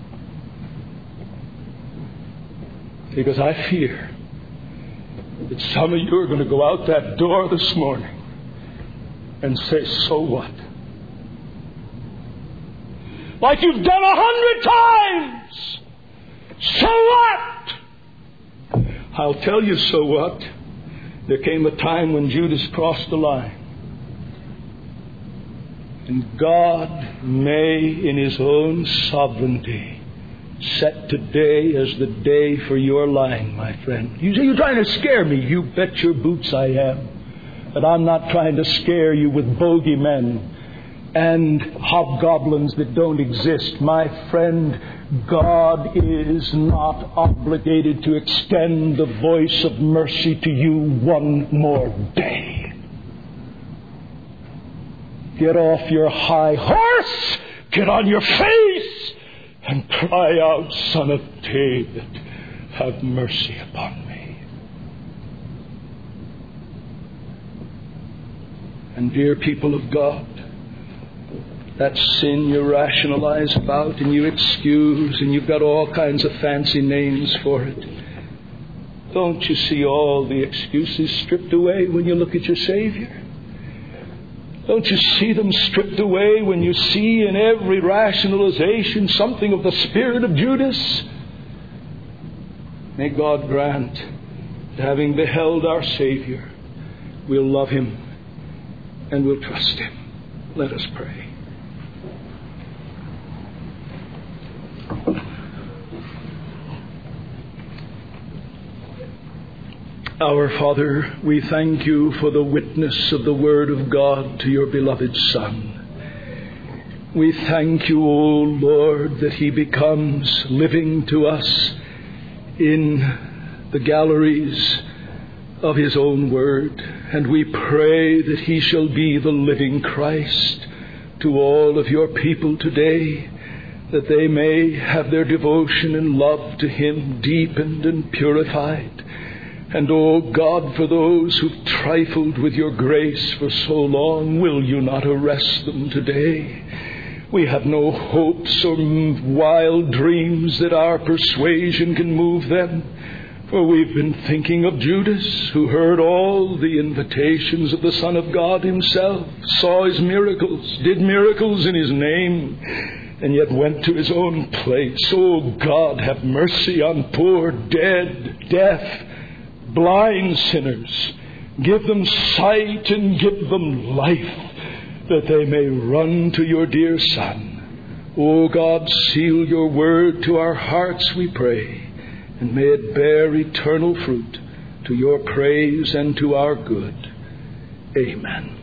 Because I fear that some of you are going to go out that door this morning and say, so what? Like you've done 100 times. So what? I'll tell you so what. There came a time when Judas crossed the line. And God may, in His own sovereignty, set today as the day for your lying, my friend. You say, you're trying to scare me. You bet your boots I am. But I'm not trying to scare you with bogeymen. and hobgoblins that don't exist. My friend, God is not obligated to extend the voice of mercy to you one more day. Get off your high horse, get on your face, and cry out, Son of David, have mercy upon me. And dear people of God, that sin you rationalize about and you excuse, and you've got all kinds of fancy names for it. Don't you see all the excuses stripped away when you look at your Savior? Don't you see them stripped away when you see in every rationalization something of the spirit of Judas? May God grant that having beheld our Savior, we'll love Him and we'll trust Him. Let us pray. Our Father, we thank you for the witness of the Word of God to your beloved Son. We thank you, O Lord, that He becomes living to us in the galleries of His own Word. And we pray that He shall be the living Christ to all of your people today, that they may have their devotion and love to Him deepened and purified. And, oh God, for those who've trifled with your grace for so long, will you not arrest them today? We have no hopes or wild dreams that our persuasion can move them. For we've been thinking of Judas, who heard all the invitations of the Son of God Himself, saw His miracles, did miracles in His name, and yet went to his own place. Oh God, have mercy on poor, dead, deaf, blind sinners. Give them sight and give them life, that they may run to your dear Son. O God, seal your word to our hearts, we pray, and may it bear eternal fruit to your praise and to our good. Amen.